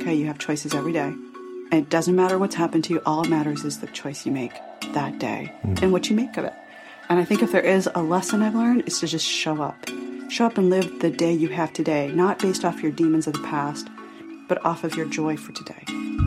okay. You have choices every day. And it doesn't matter what's happened to you. All it matters is the choice you make that day and what you make of it. And I think if there is a lesson I've learned, it's to just show up. Show up and live the day you have today, not based off your demons of the past, but off of your joy for today.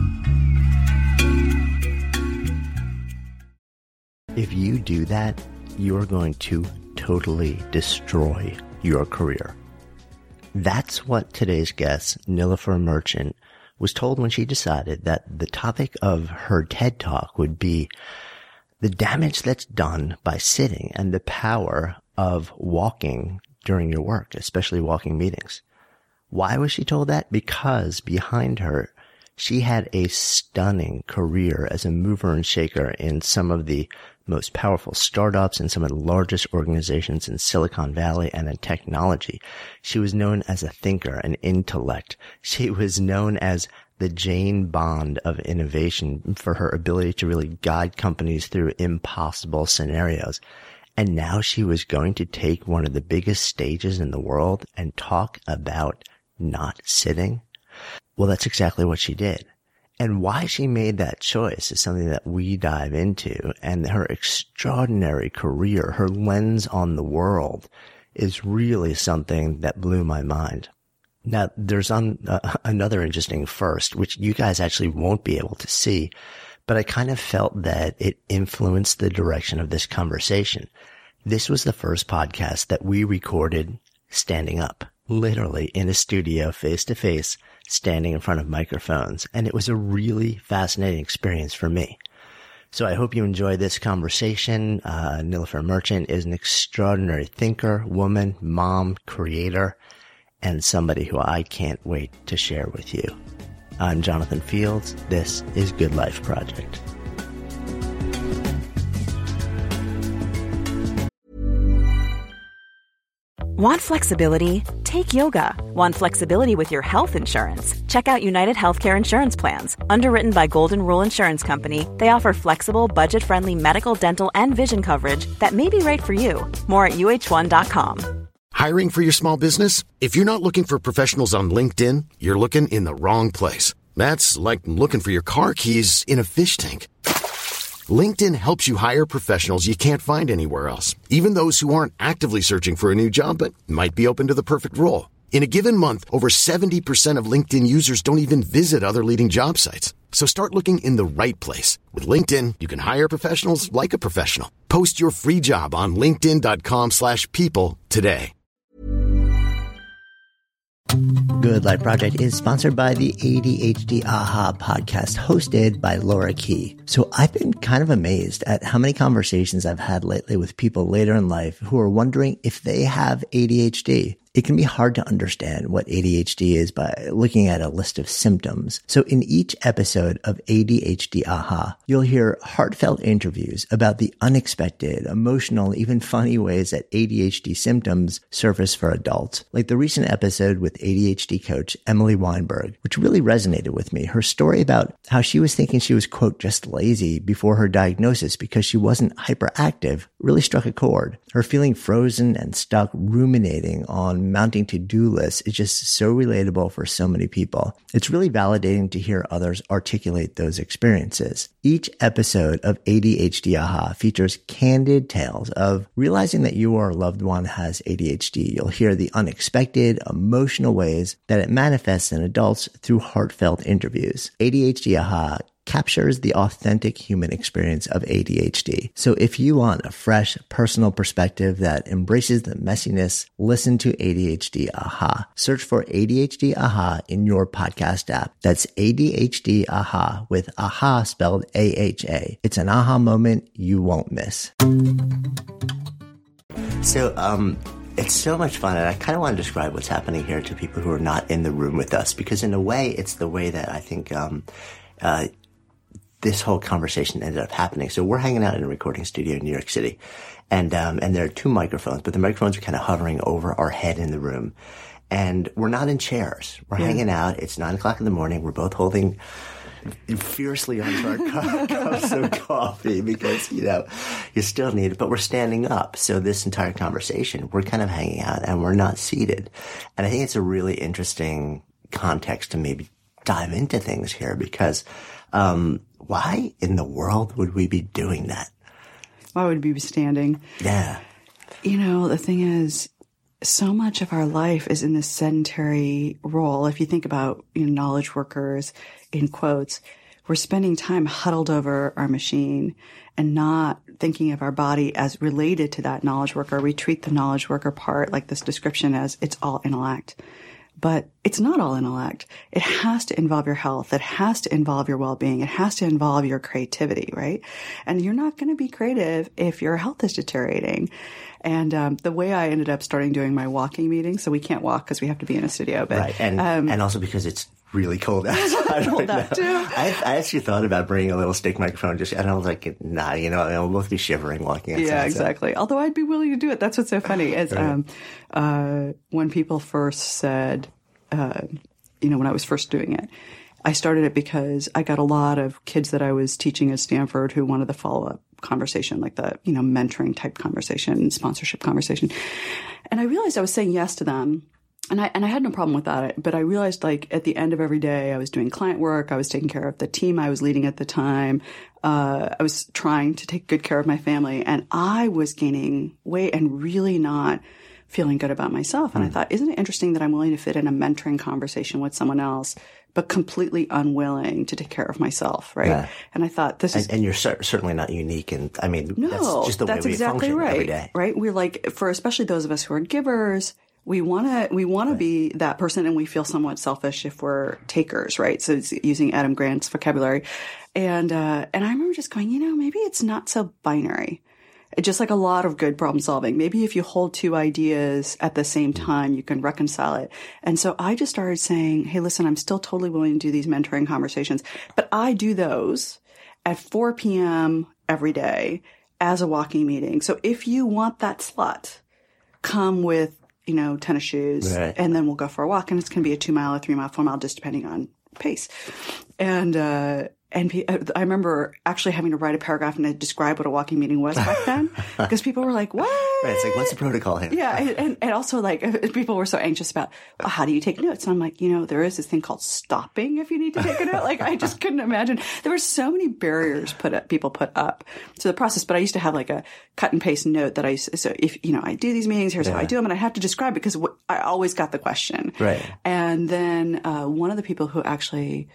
If you do that, you're going to totally destroy your career. That's what today's guest, Nilofer Merchant, was told when she decided that the topic of her TED Talk would be the damage that's done by sitting and the power of walking during your work, especially walking meetings. Why was she told that? Because behind her, she had a stunning career as a mover and shaker in some of the most powerful startups and some of the largest organizations in Silicon Valley and in technology. She was known as a thinker, an intellect. She was known as the Jane Bond of innovation for her ability to really guide companies through impossible scenarios. And now she was going to take one of the biggest stages in the world and talk about not sitting. Well, that's exactly what she did. And why she made that choice is something that we dive into. And her extraordinary career, her lens on the world, is really something that blew my mind. Now, there's another interesting first, which you guys actually won't be able to see, but I kind of felt that it influenced the direction of this conversation. This was the first podcast that we recorded standing up, literally in a studio, face to face, standing in front of microphones. And it was a really fascinating experience for me. So I hope you enjoy this conversation. Nilofer Merchant is an extraordinary thinker, woman, mom, creator, and somebody who I can't wait to share with you. I'm Jonathan Fields. This is Good Life Project. Want flexibility? Take yoga. Want flexibility with your health insurance? Check out United Healthcare Insurance Plans. Underwritten by Golden Rule Insurance Company, they offer flexible, budget-friendly medical, dental, and vision coverage that may be right for you. More at UH1.com. Hiring for your small business? If you're not looking for professionals on LinkedIn, you're looking in the wrong place. That's like looking for your car keys in a fish tank. LinkedIn helps you hire professionals you can't find anywhere else, even those who aren't actively searching for a new job but might be open to the perfect role. In a given month, over 70% of LinkedIn users don't even visit other leading job sites. So start looking in the right place. With LinkedIn, you can hire professionals like a professional. Post your free job on linkedin.com/people today. Good Life Project is sponsored by the ADHD AHA podcast hosted by Laura Key. So I've been kind of amazed at how many conversations I've had lately with people later in life who are wondering if they have ADHD. It can be hard to understand what ADHD is by looking at a list of symptoms. So in each episode of ADHD AHA, you'll hear heartfelt interviews about the unexpected, emotional, even funny ways that ADHD symptoms surface for adults. Like the recent episode with ADHD coach Emily Weinberg, which really resonated with me. Her story about how she was thinking she was, quote, just lazy before her diagnosis because she wasn't hyperactive really struck a chord. Her feeling frozen and stuck ruminating on mounting to-do lists is just so relatable for so many people. It's really validating to hear others articulate those experiences. Each episode of ADHD AHA features candid tales of realizing that you or a loved one has ADHD. You'll hear the unexpected, emotional ways that it manifests in adults through heartfelt interviews. ADHD AHA captures the authentic human experience of ADHD. So if you want a fresh, personal perspective that embraces the messiness, listen to ADHD AHA. Search for ADHD AHA in your podcast app. That's ADHD AHA with AHA spelled AHA. It's an aha moment you won't miss. So, it's so much fun, and I kind of want to describe what's happening here to people who are not in the room with us, because in a way, it's the way that I think this whole conversation ended up happening. So we're hanging out in a recording studio in New York City, and there are two microphones, but the microphones are kind of hovering over our head in the room, and we're not in chairs. We're hanging out. It's 9:00 in the morning. We're both holding fiercely onto our cups of coffee because, you still need it, but we're standing up. So this entire conversation, we're kind of hanging out and we're not seated. And I think it's a really interesting context to maybe dive into things here because, why in the world would we be doing that? Why would we be standing? Yeah. You know, the thing is, so much of our life is in this sedentary role. If you think about, knowledge workers, in quotes, we're spending time huddled over our machine and not thinking of our body as related to that knowledge worker. We treat the knowledge worker part, like this description, as it's all intellect. But it's not all intellect. It has to involve your health. It has to involve your well-being. It has to involve your creativity, right? And you're not going to be creative if your health is deteriorating. And the way I ended up starting doing my walking meetings, so we can't walk because we have to be in a studio. But, right, and also because it's really cold outside right now. Too. I actually thought about bringing a little stick microphone, and I was like, nah, we'll both be shivering walking outside. Yeah, exactly. So. Although I'd be willing to do it. That's what's so funny. Is when people first said, when I was first doing it, I started it because I got a lot of kids that I was teaching at Stanford who wanted the follow-up conversation, like the, mentoring type conversation, sponsorship conversation. And I realized I was saying yes to them. And I had no problem with that, but I realized like at the end of every day, I was doing client work. I was taking care of the team I was leading at the time. I was trying to take good care of my family, and I was gaining weight and really not feeling good about myself. And I thought, isn't it interesting that I'm willing to fit in a mentoring conversation with someone else, but completely unwilling to take care of myself, right? Yeah. And I thought this is... And you're certainly not unique. And I mean, no, that's just the way we exactly function right, every day. Right? We're like, for especially those of us who are givers, we want to be that person, and we feel somewhat selfish if we're takers, right? So it's using Adam Grant's vocabulary. And I remember just going, maybe it's not so binary. Just like a lot of good problem solving. Maybe if you hold two ideas at the same time, you can reconcile it. And so I just started saying, hey, listen, I'm still totally willing to do these mentoring conversations, but I do those at 4 p.m. every day as a walking meeting. So if you want that slot, come with, tennis shoes, right, and then we'll go for a walk. And it's going to be a 2 mile, a 3 mile, 4 mile, just depending on pace. And I remember actually having to write a paragraph and describe what a walking meeting was back then, because people were like, what? Right, it's like, what's the protocol here? Yeah, and also like people were so anxious about, well, how do you take notes? And I'm like, there is this thing called stopping if you need to take a note. Like I just couldn't imagine. There were so many barriers people put up to the process, but I used to have like a cut and paste note that so if, I do these meetings, here's how I do them, and I have to describe it because I always got the question. Right. And then one of the people who actually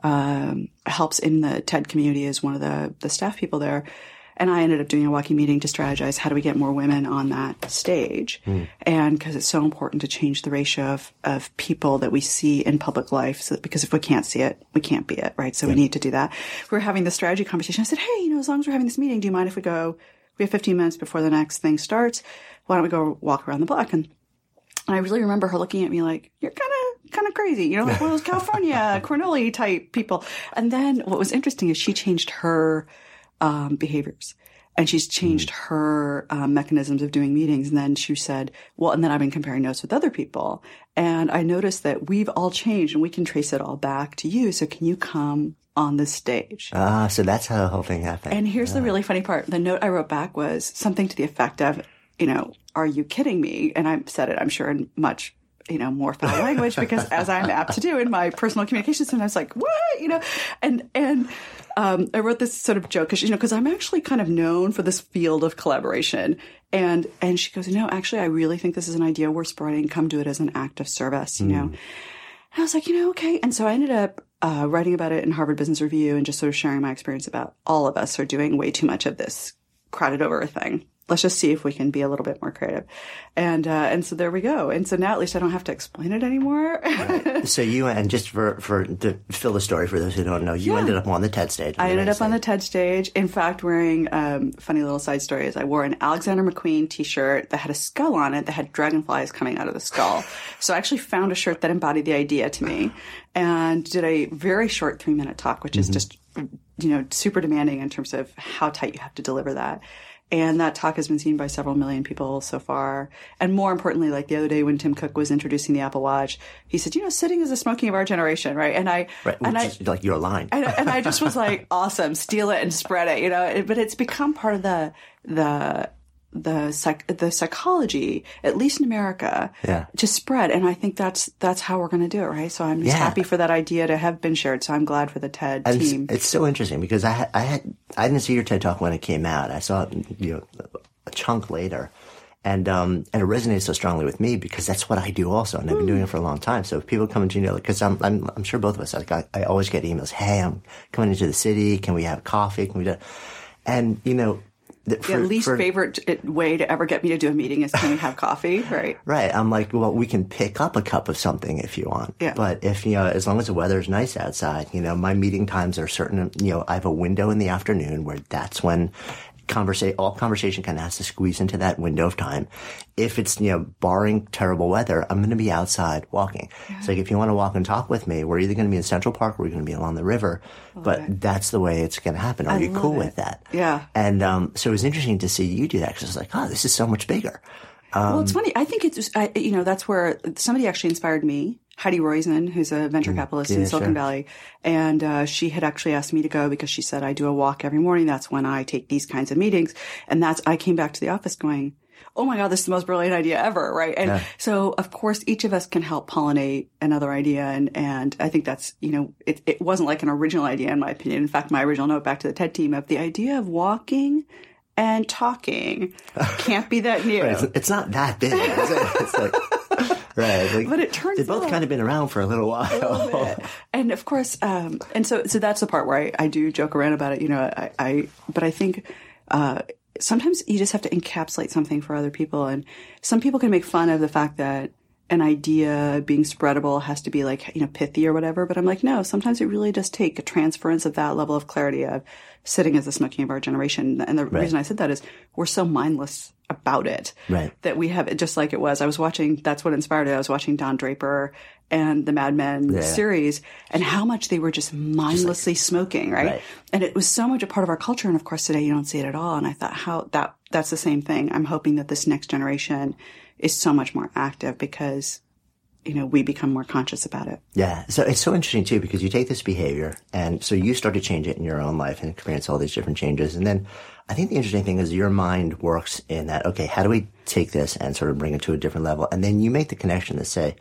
helps in the TED community is one of the staff people there. And I ended up doing a walking meeting to strategize how do we get more women on that stage. And because it's so important to change the ratio of people that we see in public life, because if we can't see it, we can't be it, right? So we need to do that. We're having the strategy conversation. I said, hey, as long as we're having this meeting, do you mind if we have 15 minutes before the next thing starts? Why don't we go walk around the block? And I really remember her looking at me like, you're kind of crazy, like one of those California Cornoli type people. And then what was interesting is she changed her behaviors, and she's changed her mechanisms of doing meetings. And then she said, well, and then I've been comparing notes with other people, and I noticed that we've all changed, and we can trace it all back to you. So can you come on the stage? So that's how the whole thing happened. And here's the really funny part. The note I wrote back was something to the effect of, are you kidding me? And I said it, I'm sure, in much, more foul language, because as I'm apt to do in my personal communication, sometimes like, what? And I wrote this sort of joke because I'm actually kind of known for this field of collaboration. And she goes, actually, I really think this is an idea we're spreading. Come do it as an act of service, And I was like, okay. And so I ended up writing about it in Harvard Business Review and just sort of sharing my experience about all of us are doing way too much of this crowded over thing. Let's just see if we can be a little bit more creative. And so there we go. And so now at least I don't have to explain it anymore. Right. So and just to fill the story for those who don't know, you ended up on the TED stage. I ended up on the TED stage. In fact, wearing, funny little side story is I wore an Alexander McQueen t-shirt that had a skull on it that had dragonflies coming out of the skull. So I actually found a shirt that embodied the idea to me, and did a very short 3-minute talk, which is just, super demanding in terms of how tight you have to deliver that. And that talk has been seen by several million people so far. And more importantly, like the other day when Tim Cook was introducing the Apple Watch, he said, sitting is the smoking of our generation, right? And is like your line. And I just was like, awesome, steal it and spread it, But it's become part of the the psychology, at least in America, to spread. And I think that's how we're going to do it, right? So I'm just happy for that idea to have been shared. So I'm glad for the TED team. It's so interesting because I didn't see your TED Talk when it came out. I saw it, a chunk later. And it resonated so strongly with me because that's what I do also. And I've been doing it for a long time. So if people come into, because I'm sure both of us, I always get emails, hey, I'm coming into the city. Can we have coffee? Can we do, and favorite way to ever get me to do a meeting is, can we have coffee? Right. Right. I'm like, well, we can pick up a cup of something if you want. Yeah. But if, as long as the weather's nice outside, my meeting times are certain, I have a window in the afternoon where that's when all conversation kind of has to squeeze into that window of time. If it's, barring terrible weather, I'm going to be outside walking. Yeah. So if you want to walk and talk with me, we're either going to be in Central Park or we're going to be along the river. That's the way it's going to happen. Are you cool with that? Yeah. And, so it was interesting to see you do that because I was like, oh, this is so much bigger. Well, it's funny. I think it's, that's where somebody actually inspired me. Heidi Roizen, who's a venture capitalist in Silicon Valley. And she had actually asked me to go because she said, I do a walk every morning. That's when I take these kinds of meetings. And I came back to the office going, oh my God, this is the most brilliant idea ever, right? And so, of course, each of us can help pollinate another idea. And I think that's, it wasn't like an original idea, in my opinion. In fact, my original note back to the TED team of the idea of walking and talking can't be that new. Right. It's not that big. It's like... Right. But it turns out they've both kind of been around for a little while. And of course, and so that's the part where I do joke around about it, but I think, sometimes you just have to encapsulate something for other people. And some people can make fun of the fact that an idea being spreadable has to be like, pithy or whatever. But I'm like, no, sometimes it really does take a transference of that level of clarity of sitting as the smoking of our generation. And the reason I said that is we're so mindless about it. Right. That we have it just like it was. That's what inspired it. I was watching Don Draper and the Mad Men series and how much they were just mindlessly smoking, right? And it was so much a part of our culture. And of course today you don't see it at all. And I thought that's the same thing. I'm hoping that this next generation is so much more active because, we become more conscious about it. Yeah. So it's so interesting too, because you take this behavior and so you start to change it in your own life and experience all these different changes. And then I think the interesting thing is your mind works in that, okay, how do we take this and sort of bring it to a different level? And then you make the connection to say,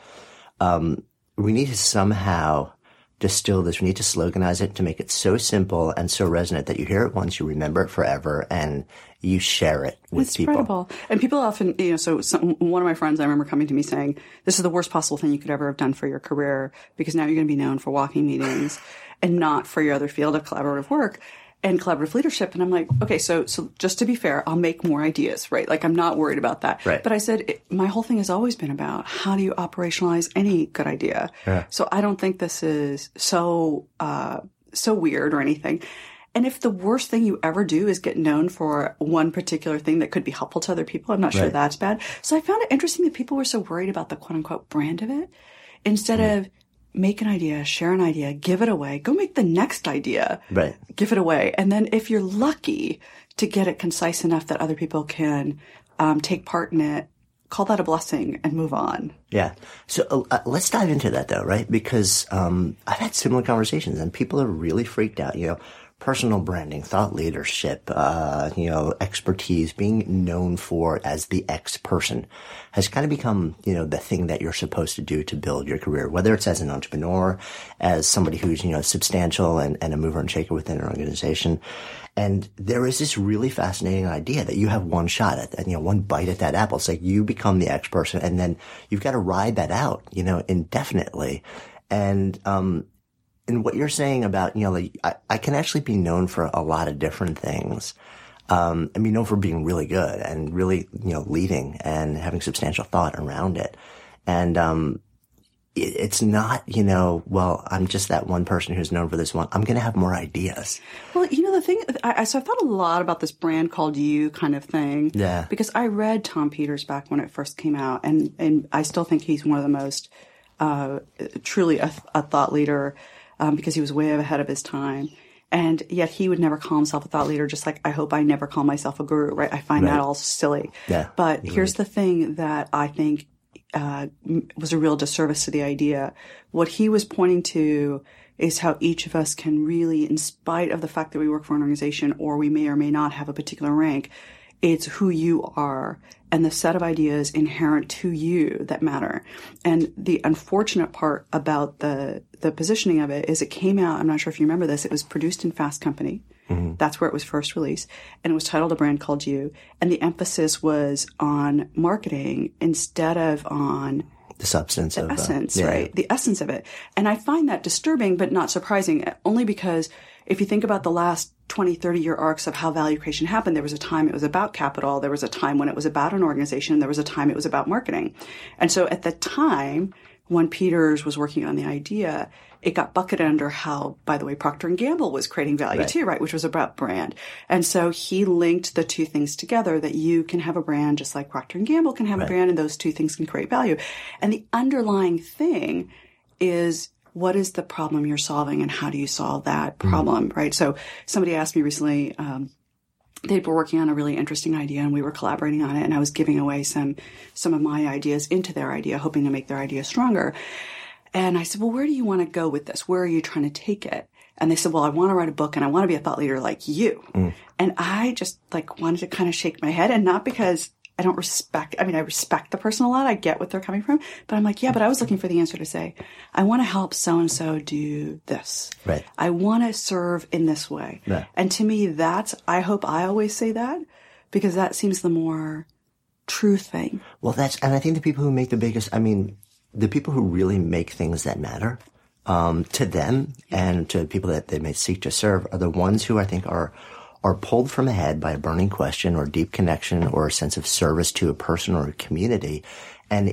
we need to somehow distill this. We need to sloganize it to make it so simple and so resonant that you hear it once, you remember it forever, and you share it with people. It's spreadable. And people often, one of my friends, I remember coming to me saying, this is the worst possible thing you could ever have done for your career because now you're going to be known for walking meetings and not for your other field of collaborative work and collaborative leadership. And I'm like, okay, so just to be fair, I'll make more ideas, right? Like I'm not worried about that. Right. But I said, my whole thing has always been about how do you operationalize any good idea? Yeah. So I don't think this is so weird or anything. And if the worst thing you ever do is get known for one particular thing that could be helpful to other people, I'm not sure that's bad. So I found it interesting that people were so worried about the quote unquote brand of it instead of make an idea, share an idea, give it away, go make the next idea, give it away. And then if you're lucky to get it concise enough that other people can take part in it, call that a blessing and move on. Yeah. So let's dive into that though, right? Because I've had similar conversations and people are really freaked out, personal branding, thought leadership, expertise, being known for as the X person has kind of become, the thing that you're supposed to do to build your career, whether it's as an entrepreneur, as somebody who's, substantial and a mover and shaker within an organization. And there is this really fascinating idea that you have one shot at that, one bite at that apple. It's like you become the X person and then you've got to ride that out, indefinitely. And what you're saying about, I can actually be known for a lot of different things. And be known for being really good and really, leading and having substantial thought around it. And, it's not, well, I'm just that one person who's known for this one. I'm going to have more ideas. Well, the thing, so I thought a lot about this brand called You kind of thing. Yeah. Because I read Tom Peters back when it first came out and I still think he's one of the most, truly a thought leader. Because he was way ahead of his time. And yet he would never call himself a thought leader, just like I hope I never call myself a guru, right? I find that all silly. Yeah. But here's the thing that I think was a real disservice to the idea. What he was pointing to is how each of us can really, in spite of the fact that we work for an organization or we may or may not have a particular rank, It's who you are and the set of ideas inherent to you that matter. And the unfortunate part about the positioning of it is it came out, I'm not sure if you remember this, it was produced in Fast Company. Mm-hmm. That's where it was first released. And it was titled A Brand Called You. And the emphasis was on marketing instead of on the substance the of essence, right? The essence of it. And I find that disturbing, but not surprising, only because if you think about the last 20, 30-year arcs of how value creation happened, there was a time it was about capital. There was a time when it was about an organization. There was a time it was about marketing. And so at the time when Peters was working on the idea, it got bucketed under how, by the way, Procter & Gamble was creating value too, right? Which was about brand. And so he linked the two things together, that you can have a brand just like Procter & Gamble can have a brand, and those two things can create value. And the underlying thing is, what is the problem you're solving and how do you solve that problem, right? So somebody asked me recently, they were working on a really interesting idea and we were collaborating on it, and I was giving away some of my ideas into their idea, hoping to make their idea stronger. And I said, well, where do you want to go with this? Where are you trying to take it? And they said, well, I want to write a book and I want to be a thought leader like you. And I just wanted to kind of shake my head, and not because I don't respect, I respect the person a lot. I get what they're coming from, but I'm like, yeah, but I was looking for the answer to say, I want to help so-and-so do this. Right. I want to serve in this way. Right. And to me, I hope I always say that, because that seems the more true thing. Well, and I think the people who make the biggest, the people who really make things that matter, to them and to people that they may seek to serve, are the ones who I think are pulled from ahead by a burning question or deep connection or a sense of service to a person or a community. And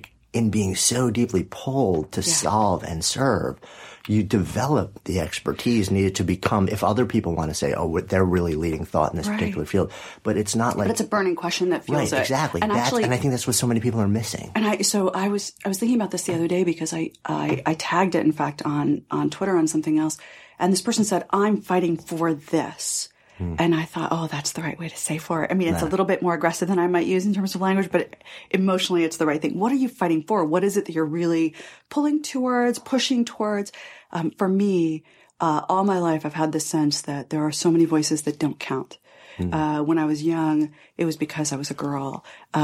in being so deeply pulled to solve and serve, you develop the expertise needed to become, if other people want to say, oh, they're really leading thought in this particular field, but it's not like... But it's a burning question that feels right, exactly. And I think that's what so many people are missing. And I was thinking about this the other day, because I tagged it, in fact, on Twitter on something else, and this person said, I'm fighting for this. And I thought, oh, that's the right way to say for it. It's a little bit more aggressive than I might use in terms of language, but emotionally it's the right thing. What are you fighting for? What is it that you're really pulling towards, pushing towards? For me, all my life I've had the sense that there are so many voices that don't count. When I was young, it was because I was a girl,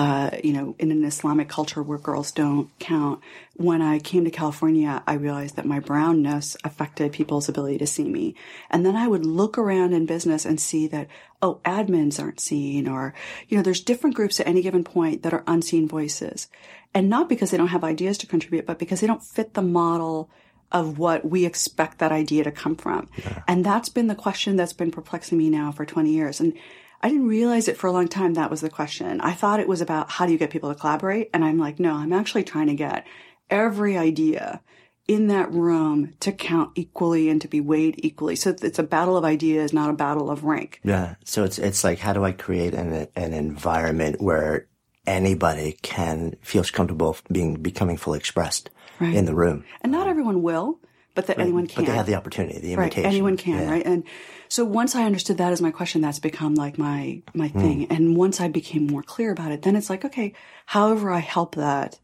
in an Islamic culture where girls don't count. When I came to California, I realized that my brownness affected people's ability to see me. And then I would look around in business and see that, oh, admins aren't seen, or, there's different groups at any given point that are unseen voices. And not because they don't have ideas to contribute, but because they don't fit the model of what we expect that idea to come from. Yeah. And that's been the question that's been perplexing me now for 20 years. And I didn't realize it for a long time that was the question. I thought it was about how do you get people to collaborate? And I'm like, no, I'm actually trying to get every idea in that room to count equally and to be weighed equally. So it's a battle of ideas, not a battle of rank. Yeah. So it's like, how do I create an environment where anybody feels comfortable becoming fully expressed in the room? And not everyone will, but that anyone can. But they have the opportunity, the invitation. Right. Anyone can, right? And so once I understood that as my question, that's become like my thing. And once I became more clear about it, then it's like, okay, however I help that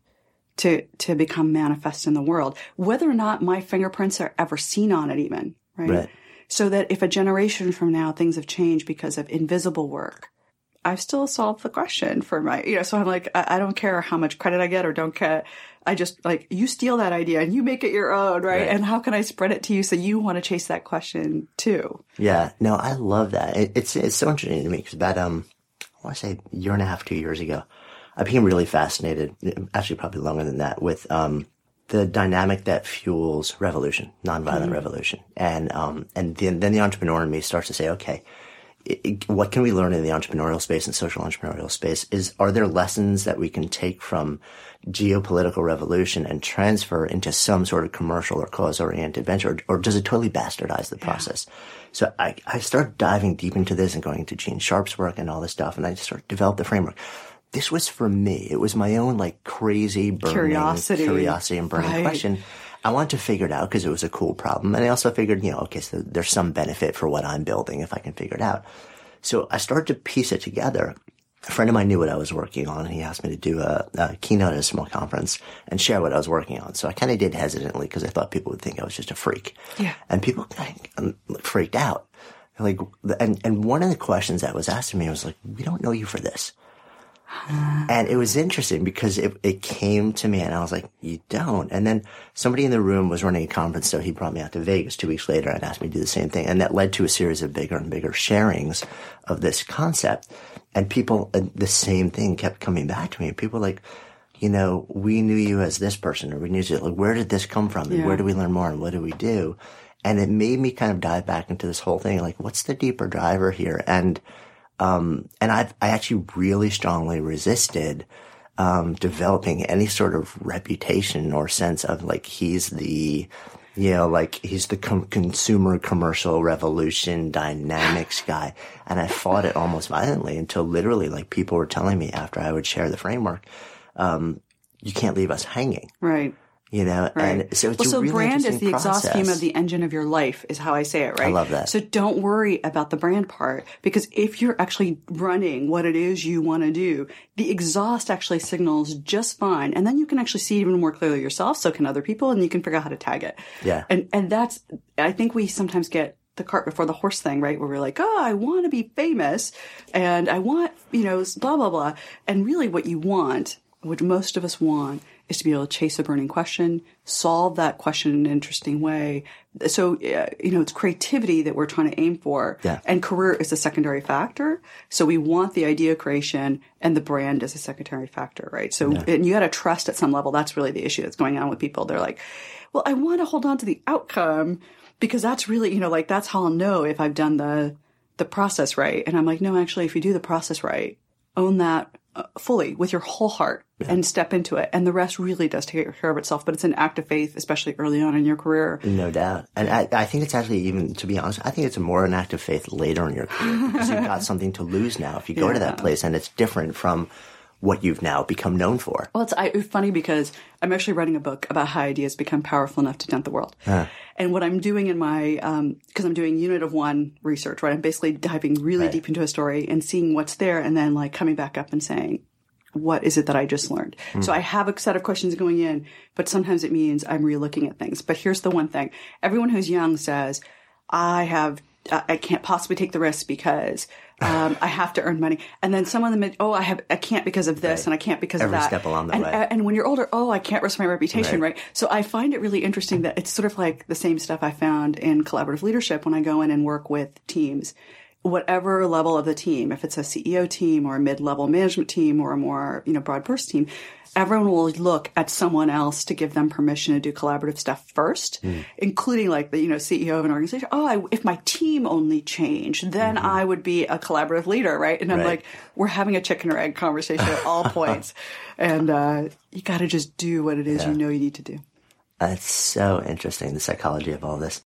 to become manifest in the world, whether or not my fingerprints are ever seen on it even, right? So that if a generation from now things have changed because of invisible work, I've still solved the question for so I'm like, I don't care how much credit I get or don't get. I just you steal that idea and you make it your own, right? And how can I spread it to you so you want to chase that question too? Yeah, no, I love that. It's so interesting to me because about, I want to say a year and a half, 2 years ago, I became really fascinated, actually probably longer than that, with, the dynamic that fuels revolution, nonviolent revolution. And then the entrepreneur in me starts to say, okay, what can we learn in the entrepreneurial space and social entrepreneurial space? Are there lessons that we can take from geopolitical revolution and transfer into some sort of commercial or cause-oriented venture, or does it totally bastardize the process? So I started diving deep into this and going into Gene Sharp's work and all this stuff, and I just sort of developed the framework. This was for me. It was my own crazy burning curiosity and burning question. I wanted to figure it out because it was a cool problem. And I also figured, okay, so there's some benefit for what I'm building if I can figure it out. So I started to piece it together. A friend of mine knew what I was working on, and he asked me to do a keynote at a small conference and share what I was working on. So I kind of did hesitantly because I thought people would think I was just a freak. Yeah. And people freaked out. Like, and one of the questions that was asked of me was like, we don't know you for this. And it was interesting because it came to me and I was like, you don't. And then somebody in the room was running a conference. So he brought me out to Vegas 2 weeks later and asked me to do the same thing. And that led to a series of bigger and bigger sharings of this concept. And people, the same thing kept coming back to me. People were like, you know, we knew you as this person, or we knew you. Like, where did this come from? And where do we learn more? And what do we do? And it made me kind of dive back into this whole thing. Like, what's the deeper driver here? And I actually really strongly resisted, developing any sort of reputation or sense of like, he's the, you know, like he's the consumer commercial revolution dynamics guy. And I fought it almost violently until literally like people were telling me after I would share the framework, you can't leave us hanging. Right. You know, right. And so it's a really brand is the process. exhaust fume of the engine of your life is how I say it, right? I love that. So don't worry about the brand part, because if you're actually running what it is you want to do, the exhaust actually signals just fine. And then you can actually see it even more clearly yourself. So can other people, and you can figure out how to tag it. Yeah. And that's, I think we sometimes get the cart before the horse thing, right? Where we're like, oh, I want to be famous and I want, you know, blah, blah, blah. And really what you want, what most of us want, is to be able to chase a burning question, solve that question in an interesting way. So, you know, it's creativity that we're trying to aim for. Yeah. And career is a secondary factor. So we want the idea creation, and the brand is a secondary factor, right? So, and you got to trust at some level. That's really the issue that's going on with people. They're like, well, I want to hold on to the outcome because that's really, you know, like that's how I'll know if I've done the process right. And I'm like, no, actually, if you do the process right, own that fully with your whole heart and step into it. And the rest really does take care of itself. But it's an act of faith, especially early on in your career. No doubt. And I think it's actually, even to be honest, I think it's more an act of faith later in your career because you've got something to lose now if you go to that place, and it's different from what you've now become known for. Well, it's funny because I'm actually writing a book about how ideas become powerful enough to dent the world. And what I'm doing in my, because I'm doing unit of one research, right? I'm basically diving really deep into a story and seeing what's there, and then like coming back up and saying, what is it that I just learned? So I have a set of questions going in, but sometimes it means I'm relooking at things. But here's the one thing. Everyone who's young says, I can't possibly take the risk because I have to earn money. And then some of them, I can't because of this, and I can't because of that. Every step along the way. And when you're older, I can't risk my reputation, right? So I find it really interesting that it's sort of like the same stuff I found in collaborative leadership when I go in and work with teams. Whatever level of the team, if it's a CEO team or a mid-level management team or a more, you know, broad burst team, everyone will look at someone else to give them permission to do collaborative stuff first, including like the, you know, CEO of an organization. If my team only changed, then I would be a collaborative leader, right? And I'm like, we're having a chicken or egg conversation at all points. And you got to just do what it is you know you need to do. That's so interesting, the psychology of all this.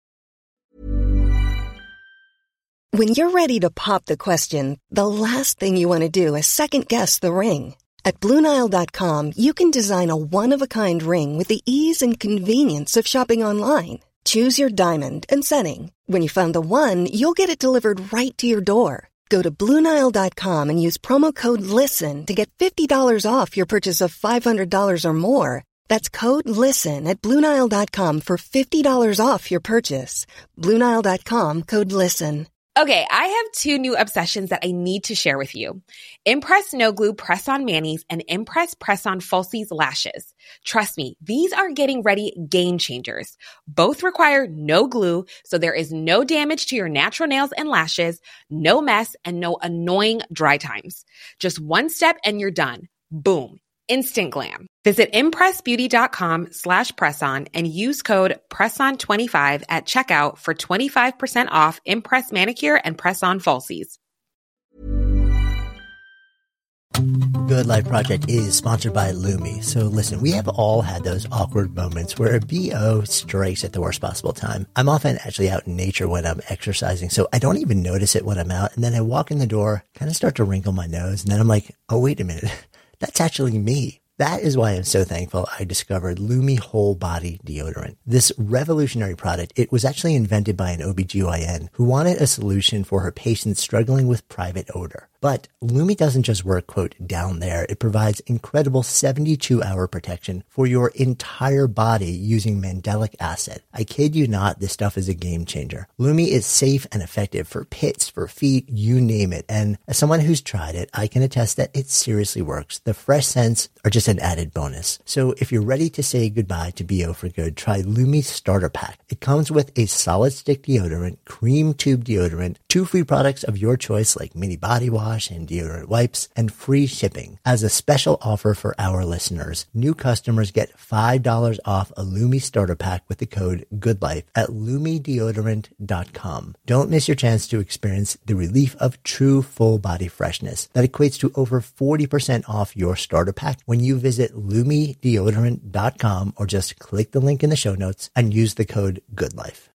When you're ready to pop the question, the last thing you want to do is second-guess the ring. At BlueNile.com, you can design a one-of-a-kind ring with the ease and convenience of shopping online. Choose your diamond and setting. When you find the one, you'll get it delivered right to your door. Go to BlueNile.com and use promo code LISTEN to get $50 off your purchase of $500 or more. That's code LISTEN at BlueNile.com for $50 off your purchase. BlueNile.com, code LISTEN. Okay, I have two new obsessions that I need to share with you. Impress No Glue Press-On Manis and Impress Press-On Falsies Lashes. Trust me, these are getting ready game changers. Both require no glue, so there is no damage to your natural nails and lashes, no mess, and no annoying dry times. Just one step and you're done. Boom. Instant glam. Visit impressbeauty.com/presson and use code PRESSON25 at checkout for 25% off Impress Manicure and Press-On Falsies. Good Life Project is sponsored by Lumi. So listen, we have all had those awkward moments where a BO strikes at the worst possible time. I'm often actually out in nature when I'm exercising, so I don't even notice it when I'm out. And then I walk in the door, kind of start to wrinkle my nose, and then I'm like, oh, wait a minute. That's actually me. That is why I'm so thankful I discovered Lumi Whole Body Deodorant. This revolutionary product, it was actually invented by an OBGYN who wanted a solution for her patients struggling with private odor. But Lumi doesn't just work, quote, down there. It provides incredible 72-hour protection for your entire body using mandelic acid. I kid you not, this stuff is a game changer. Lumi is safe and effective for pits, for feet, you name it. And as someone who's tried it, I can attest that it seriously works. The fresh scents are just an added bonus. So if you're ready to say goodbye to BO for good, try Lumi Starter Pack. It comes with a solid stick deodorant, cream tube deodorant, 2 free products of your choice like mini body wash and deodorant wipes, and free shipping. As a special offer for our listeners, new customers get $5 off a Lumi Starter Pack with the code GOODLIFE at LumiDeodorant.com. Don't miss your chance to experience the relief of true full body freshness that equates to over 40% off your starter pack when you visit LumiDeodorant.com or just click the link in the show notes and use the code GOODLIFE.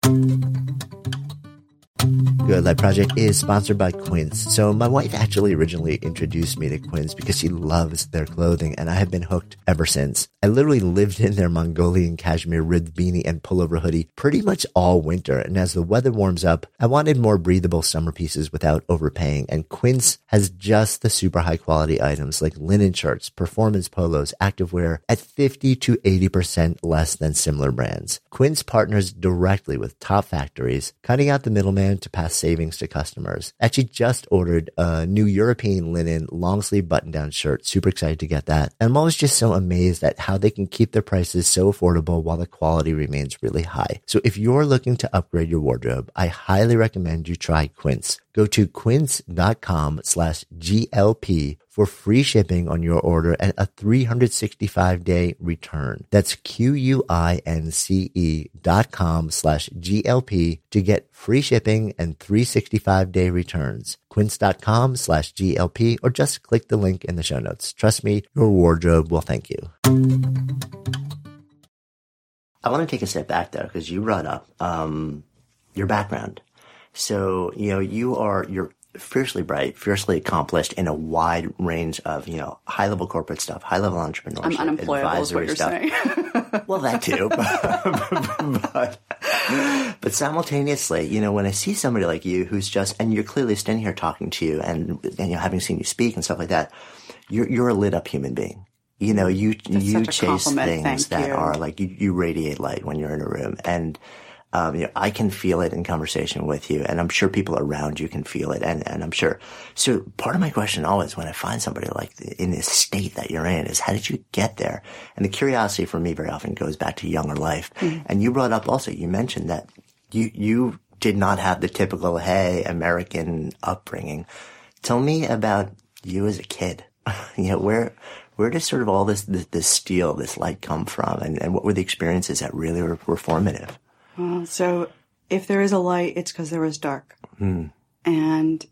Good Life Project is sponsored by Quince. So my wife actually originally introduced me to Quince because she loves their clothing, and I have been hooked ever since. I literally lived in their Mongolian cashmere ribbed beanie and pullover hoodie pretty much all winter, and as the weather warms up, I wanted more breathable summer pieces without overpaying, and Quince has just the super high quality items like linen shirts, performance polos, activewear at 50 to 80% less than similar brands. Quince partners directly with top factories, cutting out the middleman to pass savings to customers. Actually just ordered a new European linen long sleeve button down shirt. Super excited to get that. And I'm always just so amazed at how they can keep their prices so affordable while the quality remains really high. So if you're looking to upgrade your wardrobe, I highly recommend you try Quince. Go to quince.com/GLP for free shipping on your order and a 365-day return. That's QUINCE.com/GLP to get free shipping and 365-day returns. Quince.com/GLP or just click the link in the show notes. Trust me, your wardrobe will thank you. I want to take a step back though, because you brought up your background. So, you're fiercely bright, fiercely accomplished in a wide range of, high-level corporate stuff, high-level entrepreneurship, I'm unemployable advisory is what you're stuff. saying. Well, that too. but simultaneously, when I see somebody like you who's just, and you're clearly standing here talking to you and having seen you speak and stuff like that, you're a lit up human being. You chase things that are like, you radiate light when you're in a room. And I can feel it in conversation with you, and I'm sure people around you can feel it, and I'm sure. So part of my question always when I find somebody like in this state that you're in is, how did you get there? And the curiosity for me very often goes back to younger life. Mm-hmm. And you brought up also, you mentioned that you did not have the typical, hey, American upbringing. Tell me about you as a kid. Where does sort of all this steel, this light come from, and what were the experiences that really were formative? So if there is a light, it's because there was dark. Mm. And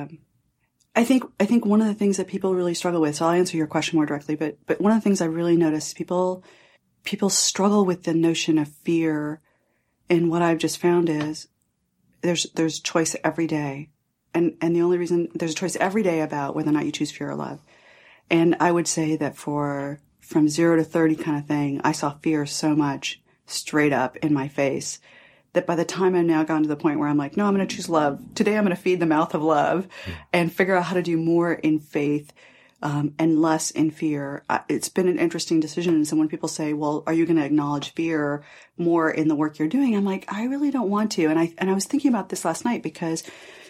I think one of the things that people really struggle with, so I'll answer your question more directly, but one of the things I really notice, people struggle with the notion of fear. And what I've just found is there's choice every day. And the only reason there's a choice every day about whether or not you choose fear or love. And I would say that from 0 to 30 kind of thing, I saw fear so much straight up in my face that by the time I've now gotten to the point where I'm like, no, I'm going to choose love. Today I'm going to feed the mouth of love and figure out how to do more in faith and less in fear. It's been an interesting decision. And so when people say, well, are you going to acknowledge fear more in the work you're doing? I'm like, I really don't want to. And I was thinking about this last night because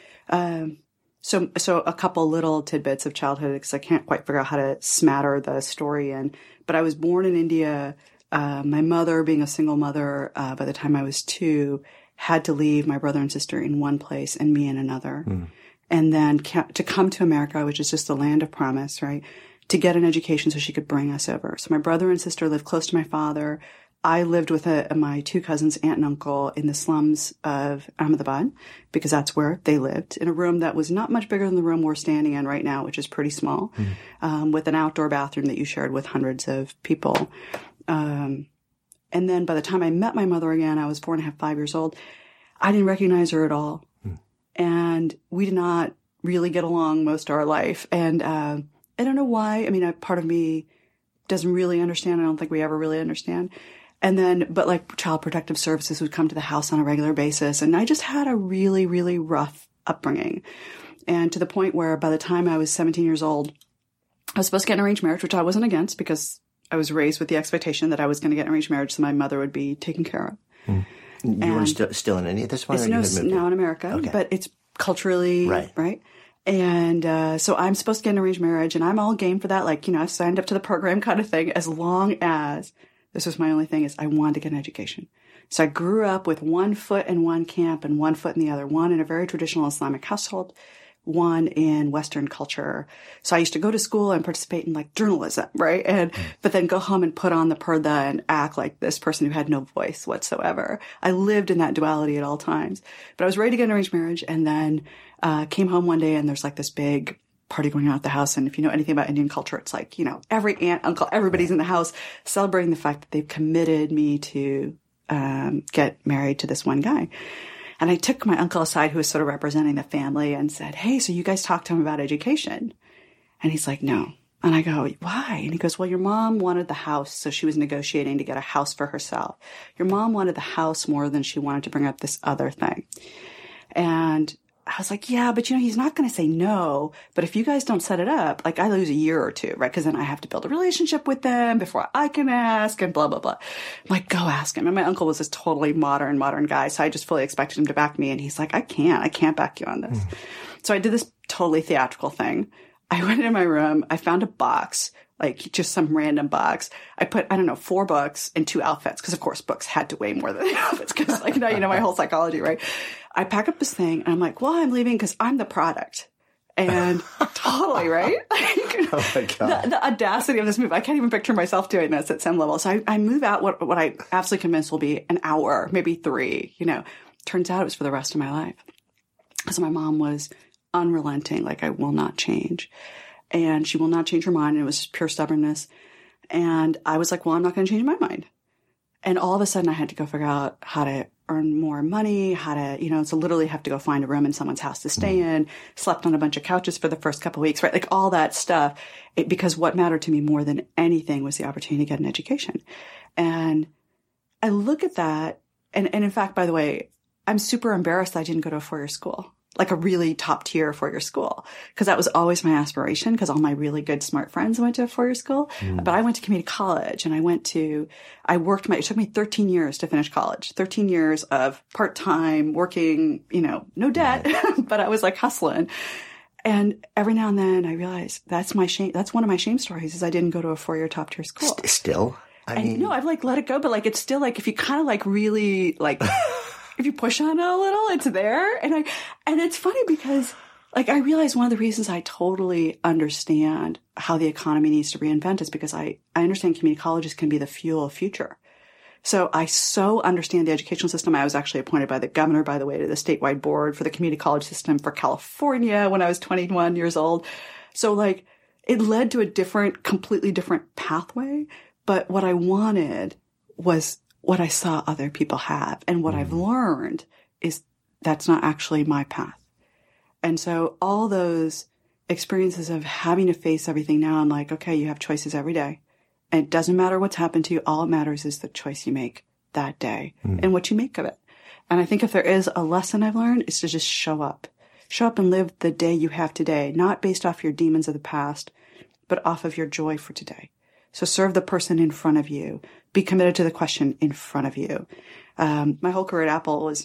so a couple little tidbits of childhood, because I can't quite figure out how to smatter the story in. But I was born in India. My mother, being a single mother, by the time I was 2, had to leave my brother and sister in one place and me in another. Mm. And then to come to America, which is just the land of promise, right? To get an education so she could bring us over. So my brother and sister lived close to my father. I lived with my 2 cousins, aunt and uncle, in the slums of Ahmedabad, because that's where they lived, in a room that was not much bigger than the room we're standing in right now, which is pretty small, with an outdoor bathroom that you shared with hundreds of people. And then by the time I met my mother again, I was 4.5, 5 years old. I didn't recognize her at all. Mm. And we did not really get along most of our life. And, I don't know why. I mean, part of me doesn't really understand. I don't think we ever really understand. And then, but Child Protective Services would come to the house on a regular basis. And I just had a really, really rough upbringing. And to the point where by the time I was 17 years old, I was supposed to get an arranged marriage, which I wasn't against because I was raised with the expectation that I was going to get an arranged marriage so my mother would be taken care of. Mm. You were still in India at this point? It's now in America, but it's culturally, right? And so I'm supposed to get an arranged marriage, and I'm all game for that. Like, I signed up to the program kind of thing, as long as this was my only thing is I wanted to get an education. So I grew up with one foot in one camp and one foot in the other, one in a very traditional Islamic household, one in Western culture. So I used to go to school and participate in like journalism, right? But then go home and put on the purdah and act like this person who had no voice whatsoever. I lived in that duality at all times. But I was ready to get an arranged marriage, and then came home one day and there's like this big party going on at the house. And if you know anything about Indian culture, it's like, every aunt, uncle, everybody's in the house celebrating the fact that they've committed me to get married to this one guy. And I took my uncle aside, who was sort of representing the family, and said, hey, so you guys talked to him about education? And he's like, no. And I go, why? And he goes, well, your mom wanted the house, so she was negotiating to get a house for herself. Your mom wanted the house more than she wanted to bring up this other thing. And I was like, yeah, but he's not going to say no. But if you guys don't set it up, like I lose a year or two, right? Because then I have to build a relationship with them before I can ask and blah, blah, blah. I'm like, go ask him. And my uncle was this totally modern guy. So I just fully expected him to back me. And he's like, I can't back you on this. So I did this totally theatrical thing. I went into my room. I found a box, like just some random box. I put, 4 books and 2 outfits. Because of course books had to weigh more than the outfits. Because like, my whole psychology, right? I pack up this thing and I'm like, well, I'm leaving because I'm the product. And totally, right? Oh my God. The audacity of this move. I can't even picture myself doing this at some level. So I move out what I absolutely convinced will be an hour, maybe 3, Turns out it was for the rest of my life. So my mom was unrelenting, like I will not change. And she will not change her mind. And it was pure stubbornness. And I was like, well, I'm not going to change my mind. And all of a sudden I had to go figure out how to earn more money, how to, so literally have to go find a room in someone's house to stay in, slept on a bunch of couches for the first couple of weeks, right? Like all that stuff. Because what mattered to me more than anything was the opportunity to get an education. And I look at that. And in fact, by the way, I'm super embarrassed that I didn't go to a 4-year school, like a really top tier 4-year school. Cause that was always my aspiration. Cause all my really good, smart friends went to a 4-year school, but I went to community college and it took me 13 years to finish college, 13 years of part-time working, no debt, but I was like hustling. And every now and then I realize that's my shame. That's one of my shame stories is I didn't go to a 4-year top tier school. Still? No, I've like let it go, but like, it's still like, if you kind of like really like, if you push on it a little, it's there. And it's funny because like I realize one of the reasons I totally understand how the economy needs to reinvent is because I understand community colleges can be the fuel of future. So I so understand the educational system. I was actually appointed by the governor, by the way, to the statewide board for the community college system for California when I was 21 years old. So like it led to a completely different pathway. But what I wanted was what I saw other people have. And what I've learned is that's not actually my path. And so all those experiences of having to face everything now, I'm like, okay, you have choices every day. And it doesn't matter what's happened to you. All it matters is the choice you make that day and what you make of it. And I think if there is a lesson I've learned, it's to just show up. Show up and live the day you have today, not based off your demons of the past, but off of your joy for today. So serve the person in front of you. Be committed to the question in front of you. My whole career at Apple was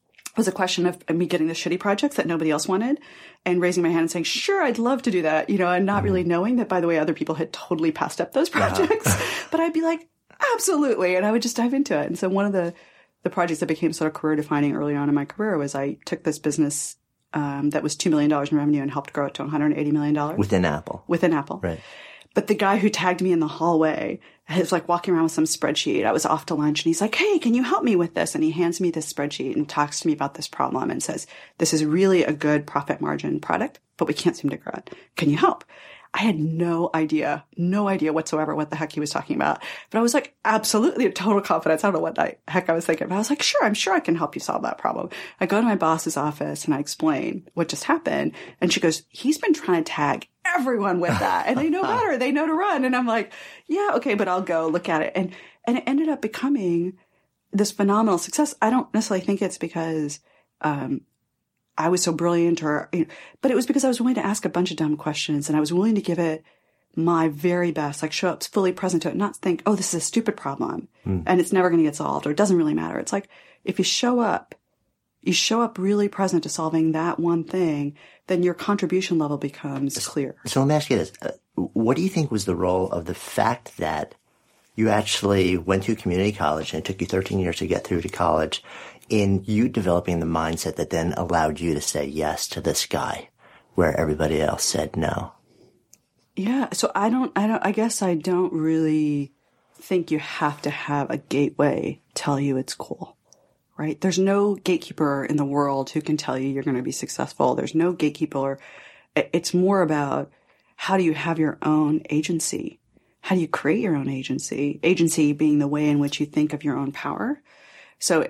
a question of me getting the shitty projects that nobody else wanted and raising my hand and saying, sure, I'd love to do that, and not really knowing that, by the way, other people had totally passed up those projects. But I'd be like, absolutely. And I would just dive into it. And so one of the projects that became sort of career defining early on in my career was I took this business that was $2 million in revenue and helped grow it to $180 million. Within Apple. Right. But the guy who tagged me in the hallway was like walking around with some spreadsheet. I was off to lunch and he's like, hey, can you help me with this? And he hands me this spreadsheet and talks to me about this problem and says, this is really a good profit margin product, but we can't seem to grow it. Can you help? I had no idea whatsoever what the heck he was talking about. But I was like, absolutely, total confidence. I don't know what the heck I was thinking. But I was like, sure, I'm sure I can help you solve that problem. I go to my boss's office and I explain what just happened. And she goes, he's been trying to tag everyone with that. And they know better. They know to run. And I'm like, yeah, okay, but I'll go look at it. And it ended up becoming this phenomenal success. I don't necessarily think it's because I was so brilliant but it was because I was willing to ask a bunch of dumb questions and I was willing to give it my very best, like show up fully present to it, not think, oh, this is a stupid problem and it's never going to get solved or it doesn't really matter. It's like, if you show up really present to solving that one thing, then your contribution level becomes clear. So let me ask you this. What do you think was the role of the fact that you actually went to community college and it took you 13 years to get through to college in you developing the mindset that then allowed you to say yes to this guy where everybody else said no? Yeah. So I guess I don't really think you have to have a gateway tell you it's cool, right? There's no gatekeeper in the world who can tell you you're going to be successful. There's no gatekeeper. It's more about how do you have your own agency? How do you create your own agency? Agency being the way in which you think of your own power. So,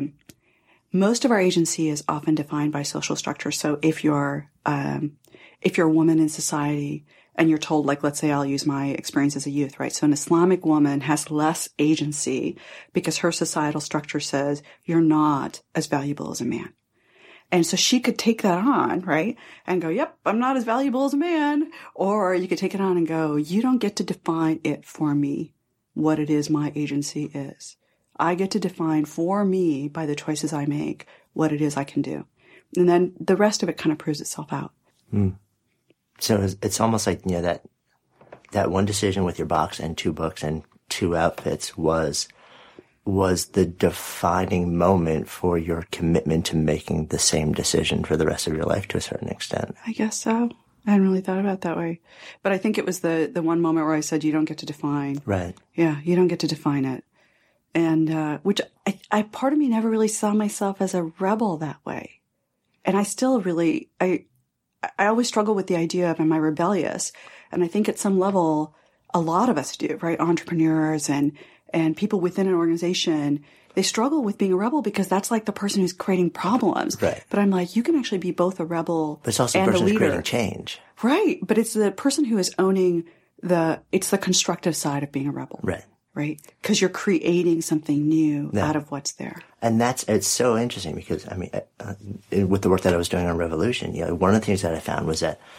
most of our agency is often defined by social structure. So if you're a woman in society and you're told, like, let's say I'll use my experience as a youth, right? So an Islamic woman has less agency because her societal structure says you're not as valuable as a man. And so she could take that on, right? And go, yep, I'm not as valuable as a man. Or you could take it on and go, you don't get to define it for me, what it is my agency is. I get to define for me by the choices I make what it is I can do. And then the rest of it kind of proves itself out. So it's almost like, that one decision with your box and 2 books and 2 outfits was the defining moment for your commitment to making the same decision for the rest of your life to a certain extent. I guess so. I hadn't really thought about it that way. But I think it was the one moment where I said, you don't get to define. Right. Yeah, you don't get to define it. And which I part of me never really saw myself as a rebel that way. And I still really, I always struggle with the idea of, am I rebellious? And I think at some level, a lot of us do, right? Entrepreneurs and people within an organization, they struggle with being a rebel because that's like the person who's creating problems. Right. But I'm like, you can actually be both a rebel but it's also and the person a leader. who's creating change. Right. But it's the person who is owning it's the constructive side of being a rebel. Right. Right? Because you're creating something new out of what's there. And it's so interesting because, with the work that I was doing on Revolution, one of the things that I found was that,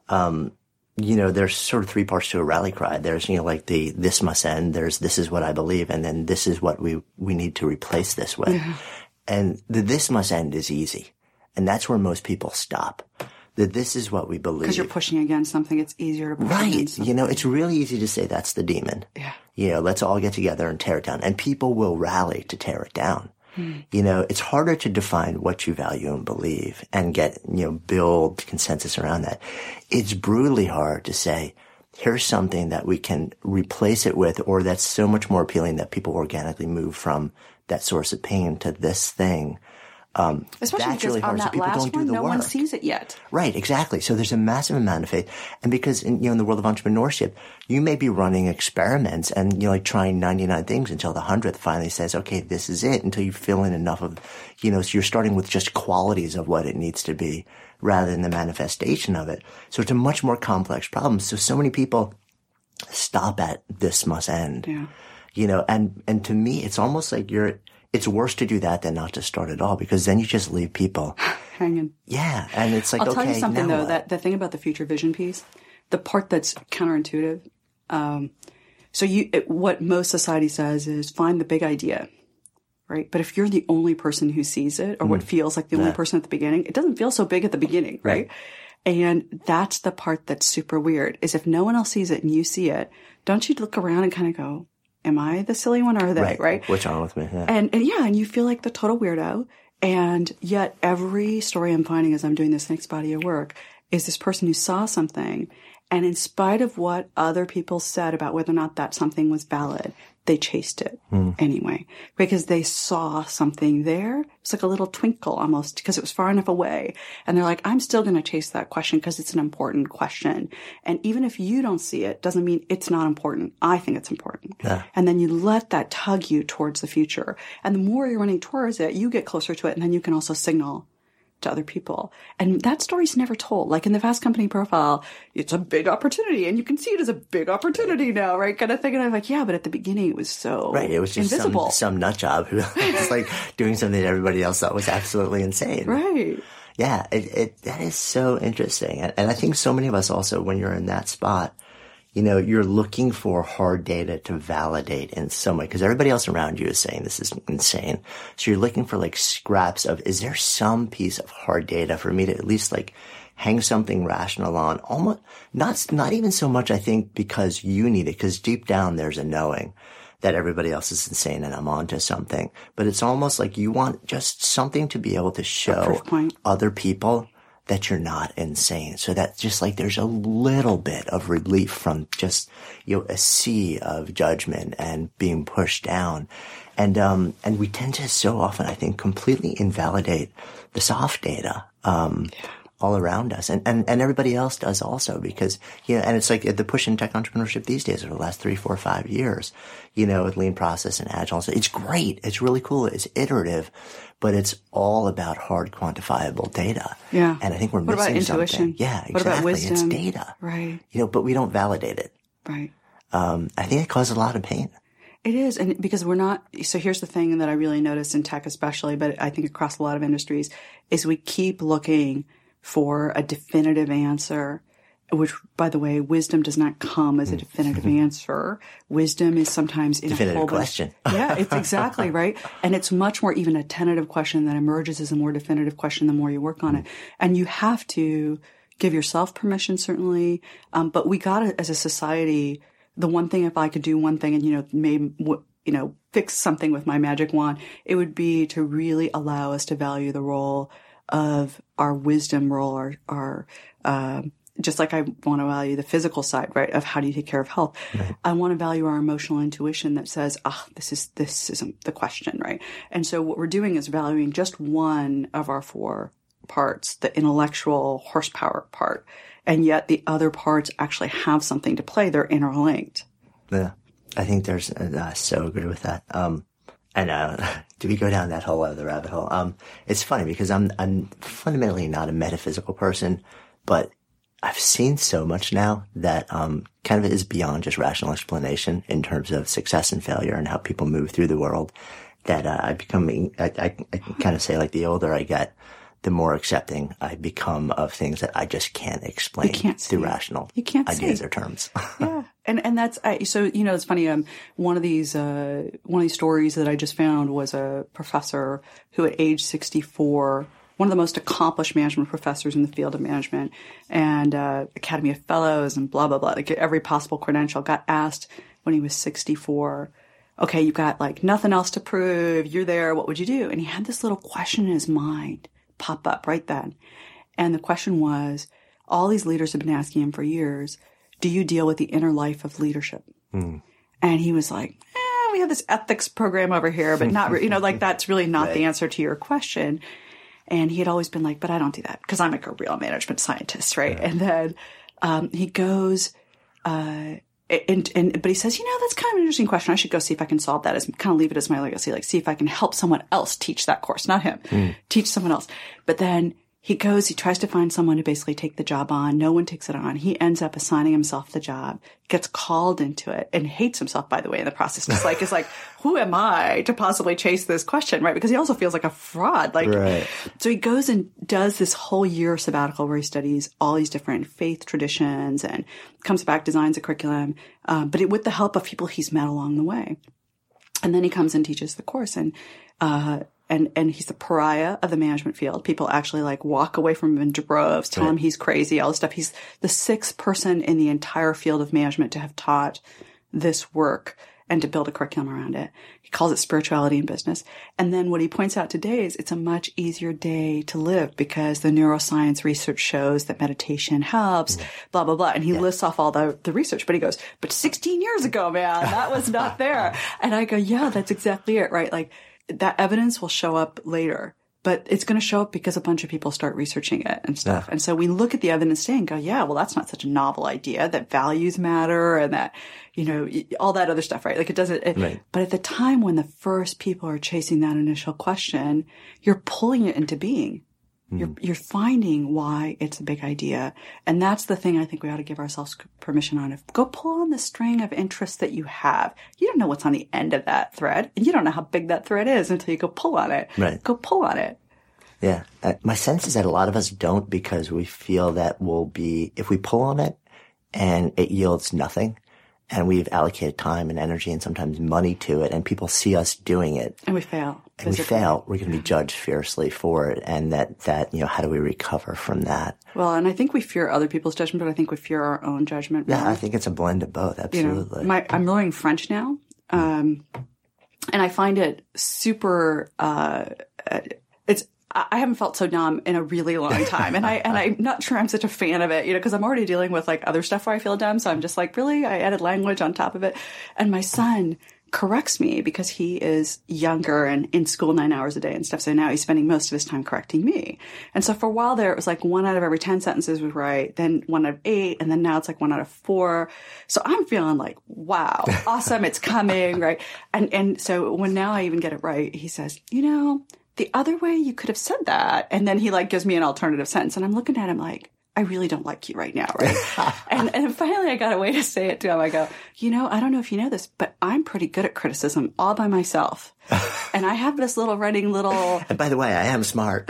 there's sort of 3 parts to a rally cry. There's, like this must end. There's, this is what I believe. And then this is what we need to replace this with. Yeah. And this must end is easy. And that's where most people stop. That this is what we believe. Because you're pushing against something, it's easier to push against something. It's really easy to say that's the demon. Yeah. Let's all get together and tear it down. And people will rally to tear it down. It's harder to define what you value and believe and get, build consensus around that. It's brutally hard to say, here's something that we can replace it with, or that's so much more appealing that people organically move from that source of pain to this thing. Especially that's because really hard, on so that people last don't do one, the no work. one sees it yet. Right, exactly. So there's a massive amount of faith. And because in the world of entrepreneurship, you may be running experiments and, trying 99 things until the 100th finally says, okay, this is it, until you fill in enough of, so you're starting with just qualities of what it needs to be rather than the manifestation of it. So it's a much more complex problem. So many people stop at this must end. Yeah. And to me, it's almost like it's worse to do that than not to start at all, because then you just leave people hanging. Yeah. And it's like, I'll tell you something though, what? that the thing about the future vision piece, the part that's counterintuitive. What most society says is find the big idea, right? But if you're the only person who sees it, or what feels like the only person at the beginning, it doesn't feel so big at the beginning, right? And that's the part that's super weird, is if no one else sees it and you see it, don't you look around and kind of go, am I the silly one or are they, right? What's wrong with me? Yeah. And you feel like the total weirdo. And yet every story I'm finding as I'm doing this next body of work is this person who saw something, and in spite of what other people said about whether or not that something was valid, they chased it anyway, because they saw something there. It's like a little twinkle almost, because it was far enough away. And they're like, I'm still going to chase that question because it's an important question. And even if you don't see it, doesn't mean it's not important. I think it's important. Yeah. And then you let that tug you towards the future. And the more you're running towards it, you get closer to it. And then you can also signal to other people. And that story's never told. Like in the Fast Company profile, it's a big opportunity, and you can see it as a big opportunity now, right? Kind of thing. And I'm like, yeah, but at the beginning it was so it was just invisible. Some nut job who was like doing something that everybody else thought was absolutely insane. Right. Yeah, that is so interesting. And I think so many of us also, when you're in that spot, you're looking for hard data to validate in some way, because everybody else around you is saying this is insane. So you're looking for like scraps of, is there some piece of hard data for me to at least like hang something rational on? Almost not even so much, I think, because you need it, because deep down there's a knowing that everybody else is insane and I'm onto something. But it's almost like you want just something to be able to show other people that you're not insane. So that just like there's a little bit of relief from just, a sea of judgment and being pushed down. And we tend to so often, I think, completely invalidate the soft data, all around us. And everybody else does also, because, and it's like the push in tech entrepreneurship these days over the last 3, 4, 5 years, with lean process and agile. So it's great. It's really cool. It's iterative, but it's all about hard quantifiable data. Yeah. And I think we're missing something. Yeah, exactly. What about wisdom? It's data. Right. But we don't validate it. Right. I think it causes a lot of pain. It is. And because we're not, so here's the thing that I really noticed in tech especially, but I think across a lot of industries, is we keep looking for a definitive answer, which, by the way, wisdom does not come as a definitive answer. Wisdom is sometimes in definitive a whole question. Yeah, it's exactly right. And it's much more even a tentative question that emerges as a more definitive question the more you work on it. And you have to give yourself permission, certainly. But we got to, as a society, the one thing, if I could do one thing and, maybe, fix something with my magic wand, it would be to really allow us to value the role of our wisdom role, our just like I want to value the physical side, right, of how do you take care of health. Right. I want to value our emotional intuition that says, this isn't the question, right? And so what we're doing is valuing just one of our 4 parts, the intellectual horsepower part, and yet the other parts actually have something to play. They're interlinked. Yeah, I think there's, I so agree with that. Do we go down that whole other rabbit hole? It's funny because I'm fundamentally not a metaphysical person, but I've seen so much now that, kind of is beyond just rational explanation in terms of success and failure and how people move through the world, that, I kind of say, like, the older I get, the more accepting I become of things that I just can't explain through rational ideas or terms. Yeah. And that's, so, it's funny. One of these stories that I just found was a professor who at age 64, one of the most accomplished management professors in the field of management and, Academy of Fellows and blah, blah, blah, like every possible credential, got asked when he was 64, okay, you've got like nothing else to prove. You're there. What would you do? And he had this little question in his mind pop up right then. And the question was, all these leaders have been asking him for years, do you deal with the inner life of leadership? And he was like, we have this ethics program over here, but not, like that's really not right. The answer to your question. And he had always been like, but I don't do that because I'm like a real management scientist, right? Yeah. And then he goes, but he says, that's kind of an interesting question. I should go see if I can solve that, as kind of leave it as my legacy, like see if I can help someone else teach that course, not him, teach someone else. But then he tries to find someone to basically take the job on. No one takes it on. He ends up assigning himself the job, gets called into it, and hates himself, by the way, in the process. Just like, it's like, who am I to possibly chase this question, right? Because he also feels like a fraud. Like, right. So he goes and does this whole year sabbatical where he studies all these different faith traditions and comes back, designs a curriculum, but with the help of people he's met along the way. And then he comes and teaches the course, and he's the pariah of the management field. People actually like walk away from him in droves, tell him he's crazy, all this stuff. He's the 6th person in the entire field of management to have taught this work and to build a curriculum around it. He calls it spirituality in business. And then what he points out today is it's a much easier day to live because the neuroscience research shows that meditation helps, blah, blah, blah. And he lists off all the research, but he goes, but 16 years ago, man, that was not there. And I go, yeah, that's exactly it, right? Like, that evidence will show up later, but it's going to show up because a bunch of people start researching it and stuff. Yeah. And so we look at the evidence today and go, yeah, well, that's not such a novel idea, that values matter and that, all that other stuff, right? Like it doesn't, right. But at the time when the first people are chasing that initial question, you're pulling it into being. You're finding why it's a big idea. And that's the thing I think we ought to give ourselves permission on. Go pull on the string of interest that you have. You don't know what's on the end of that thread. And you don't know how big that thread is until you go pull on it. Right. Go pull on it. Yeah. My sense is that a lot of us don't because we feel that if we pull on it and it yields nothing, and we've allocated time and energy and sometimes money to it, and people see us doing it. And we fail. We're going to be judged fiercely for it. And that, how do we recover from that? Well, and I think we fear other people's judgment, but I think we fear our own judgment. Yeah, I think it's a blend of both. Absolutely. I'm learning French now. And I find it super, I haven't felt so dumb in a really long time. And I'm not sure I'm such a fan of it, because I'm already dealing with like other stuff where I feel dumb. So I'm just like, really? I added language on top of it. And my son corrects me because he is younger and in school 9 hours a day and stuff. So now he's spending most of his time correcting me. And so for a while there, it was like 1 out of every 10 sentences was right. Then 1 out of 8. And then now it's like 1 out of 4. So I'm feeling like, wow, awesome. It's coming. Right. And so when now I even get it right, he says, the other way you could have said that. And then he like gives me an alternative sentence. And I'm looking at him like, I really don't like you right now, right? and finally I got a way to say it to him. I go, I don't know if you know this, but I'm pretty good at criticism all by myself. And I have this little And by the way, I am smart.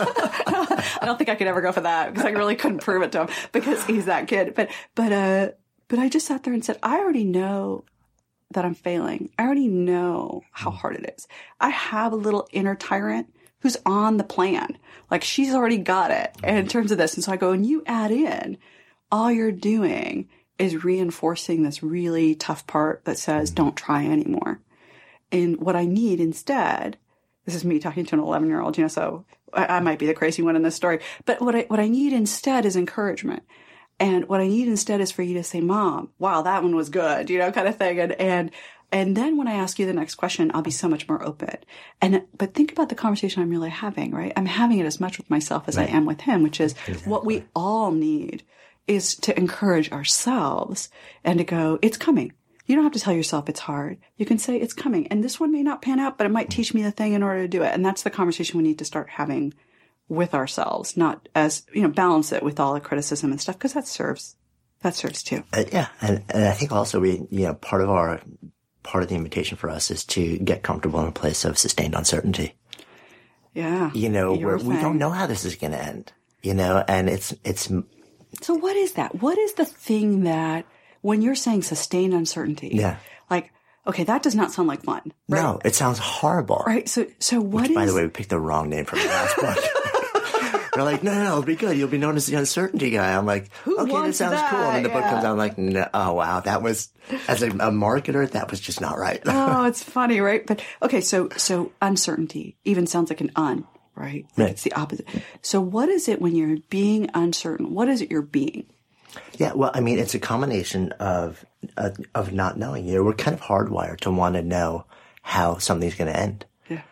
I don't think I could ever go for that because I really couldn't prove it to him because he's that kid. But I just sat there and said, I already know that I'm failing. I already know how hard it is. I have a little inner tyrant who's on the plan. Like she's already got it in terms of this. And so I go, and you add in, all you're doing is reinforcing this really tough part that says, don't try anymore. And what I need instead, this is me talking to an 11-year-old, so I might be the crazy one in this story, but what I need instead is encouragement. And what I need instead is for you to say, Mom, wow, that one was good, kind of thing. And then when I ask you the next question, I'll be so much more open. But think about the conversation I'm really having, right? I'm having it as much with myself as I am with him, which is what we all need is to encourage ourselves and to go, it's coming. You don't have to tell yourself it's hard. You can say it's coming. And this one may not pan out, but it might teach me the thing in order to do it. And that's the conversation we need to start having with ourselves, not as, balance it with all the criticism and stuff, because that serves too. Yeah. And I think also part of the invitation for us is to get comfortable in a place of sustained uncertainty. Yeah. Where we don't know how this is going to end, and it's. So what is that? What is the thing that when you're saying sustained uncertainty? Yeah. Like, okay, that does not sound like fun. Right? No, it sounds horrible. Right. So what is? By the way, we picked the wrong name for the last book. They're like, no, it'll be good. You'll be known as the uncertainty guy. I'm like, okay, that sounds cool. And the book comes out, I'm like, no, oh, wow. That was, as a marketer, that was just not right. Oh, it's funny, right? But, okay, so uncertainty even sounds like an right? Like it's the opposite. So what is it when you're being uncertain? What is it you're being? Yeah, well, I mean, it's a combination of not knowing. We're kind of hardwired to want to know how something's going to end.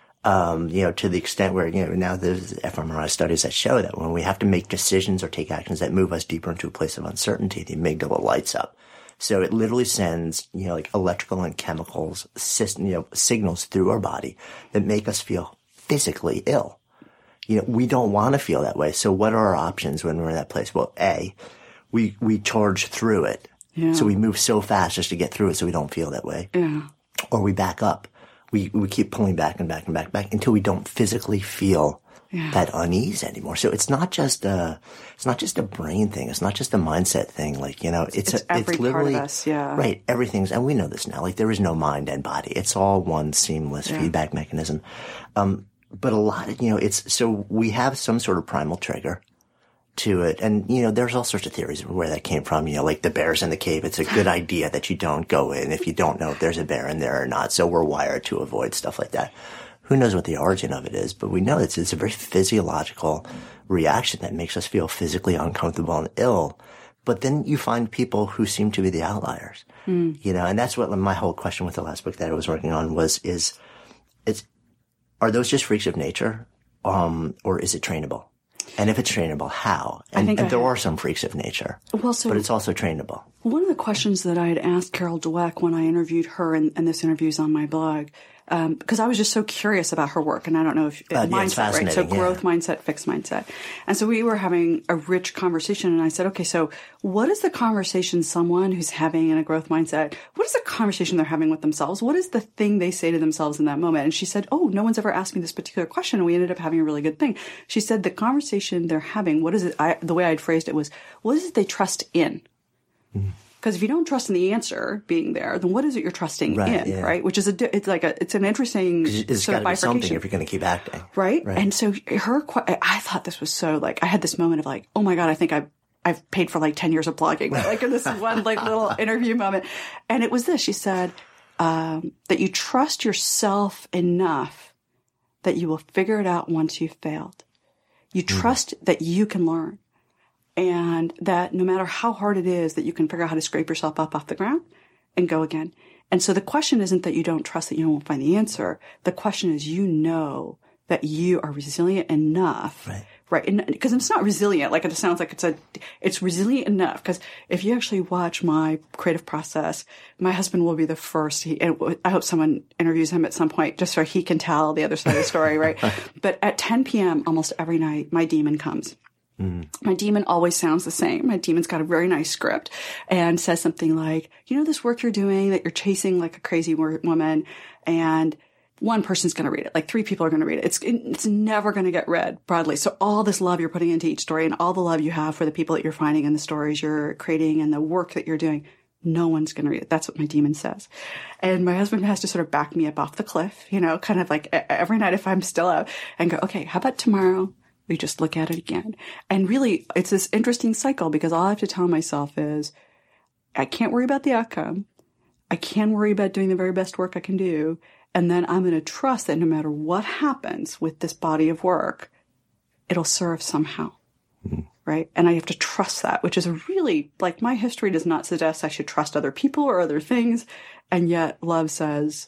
To the extent where, now there's fMRI studies that show that when we have to make decisions or take actions that move us deeper into a place of uncertainty, the amygdala lights up. So it literally sends, like electrical and chemicals, signals through our body that make us feel physically ill. We don't want to feel that way. So what are our options when we're in that place? Well, we charge through it. Yeah. So we move so fast just to get through it so we don't feel that way. Yeah. Or we back up. We keep pulling back and back and back until we don't physically feel that unease anymore. So it's not just a brain thing. It's not just a mindset thing. Like, it's every literally part of us, yeah. Right. Everything's, and we know this now, like there is no mind and body. It's all one seamless feedback mechanism. But a lot of, so we have some sort of primal trigger to it. And, there's all sorts of theories of where that came from. Like the bears in the cave. It's a good idea that you don't go in if you don't know if there's a bear in there or not. So we're wired to avoid stuff like that. Who knows what the origin of it is, but we know it's a very physiological reaction that makes us feel physically uncomfortable and ill. But then you find people who seem to be the outliers, and that's what my whole question with the last book that I was working on are those just freaks of nature? Or is it trainable? And if it's trainable, how? And there are some freaks of nature, but it's also trainable. One of the questions that I had asked Carol Dweck when I interviewed her, and this interview is on my blog, because I was just so curious about her work, and I don't know if mindset, right? So growth mindset, fixed mindset. And so we were having a rich conversation, and I said, okay, so what is the conversation someone who's having in a growth mindset, what is the conversation they're having with themselves? What is the thing they say to themselves in that moment? And she said, oh, no one's ever asked me this particular question, and we ended up having a really good thing. She said the conversation they're having, what is it, the way I'd phrased it was, what is it they trust in? Because if you don't trust in the answer being there, then what is it you're trusting in, right? Which is it's an interesting it's sort of bifurcation. Something if you're going to keep acting, right? And so I thought this was so I had this moment of like, oh my God, I think I've paid for like 10 years of blogging, like in this one like little interview moment. And it was this, she said, that you trust yourself enough that you will figure it out once you've failed. You trust that you can learn. And that no matter how hard it is, that you can figure out how to scrape yourself up off the ground and go again. And so the question isn't that you don't trust that you won't find the answer. The question is, you know that you are resilient enough, right? And because it's not resilient, like it sounds like it's resilient enough. Because if you actually watch my creative process, my husband will be the first. And I hope someone interviews him at some point just so he can tell the other side of the story, right? But at 10 p.m. almost every night, my demon comes. My demon always sounds the same. My demon's got a very nice script and says something like, you know, this work you're doing that you're chasing like a crazy woman, and one person's going to read it. Like 3 people are going to read it. It's never going to get read broadly. So all this love you're putting into each story and all the love you have for the people that you're finding in the stories you're creating and the work that you're doing, no one's going to read it. That's what my demon says. And my husband has to sort of back me up off the cliff, you know, kind of like every night if I'm still up and go, okay, how about tomorrow? We just look at it again. And really, it's this interesting cycle because all I have to tell myself is I can't worry about the outcome. I can worry about doing the very best work I can do. And then I'm going to trust that no matter what happens with this body of work, it'll serve somehow. Right? And I have to trust that, which is really, like, my history does not suggest I should trust other people or other things. And yet love says,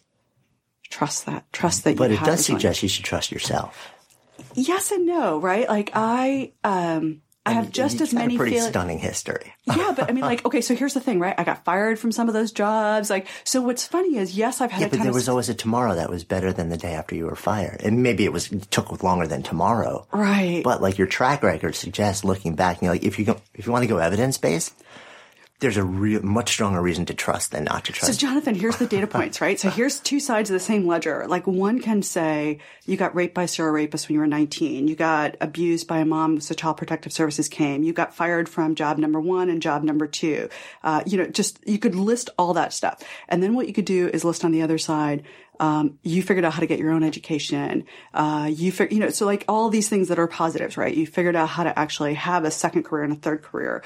trust that. Trust that. But it does suggest you should trust yourself. Yes and no, right? Like I have just as many pretty stunning history. Yeah, but I mean, like, okay, so here's the thing, right? I got fired from some of those jobs. Like, so what's funny is, yes, I've had but there was always a tomorrow that was better than the day after you were fired. And maybe it took longer than tomorrow. Right. But like your track record suggests, looking back, you know, like if you want to go evidence-based, there's a much stronger reason to trust than not to trust. So, Jonathan, here's the data points, right? So here's 2 sides of the same ledger. Like, one can say you got raped by a serial rapist when you were 19. You got abused by a mom so Child Protective Services came. You got fired from job number 1 and job number 2. You know, just, you could list all that stuff. And then what you could do is list on the other side, you figured out how to get your own education. You know, so like all these things that are positives, right? You figured out how to actually have a second career and a third career.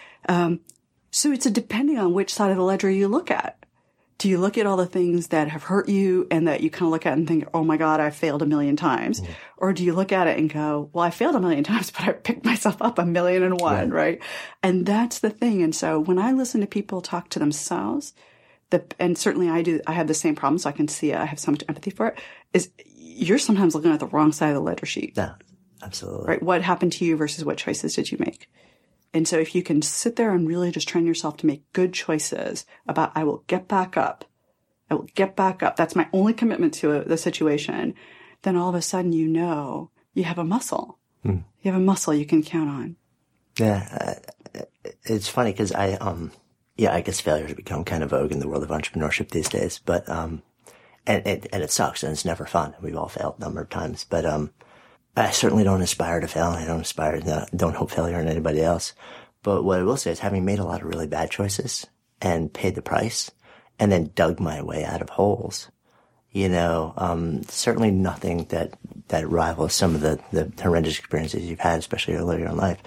So it's depending on which side of the ledger you look at. Do you look at all the things that have hurt you and that you kind of look at and think, oh my God, I failed 1,000,000 times? Or do you look at it and go, well, I failed 1,000,000 times, but I picked myself up 1,000,001, right? And that's the thing. And so when I listen to people talk to themselves, and certainly I do, I have the same problem, so I can see it, I have so much empathy for it, is you're sometimes looking at the wrong side of the ledger sheet. Yeah, absolutely. Right? What happened to you versus what choices did you make? And so if you can sit there and really just train yourself to make good choices about, I will get back up. I will get back up. That's my only commitment to the situation. Then all of a sudden, you know, you have a muscle. You have a muscle you can count on. Yeah. It's funny because I guess failure has become kind of vogue in the world of entrepreneurship these days, but, and it sucks and it's never fun. We've all failed a number of times, but, I certainly don't aspire to fail. I don't hope failure on anybody else. But what I will say is having made a lot of really bad choices and paid the price and then dug my way out of holes, you know, certainly nothing that rivals some of the horrendous experiences you've had, especially earlier in life.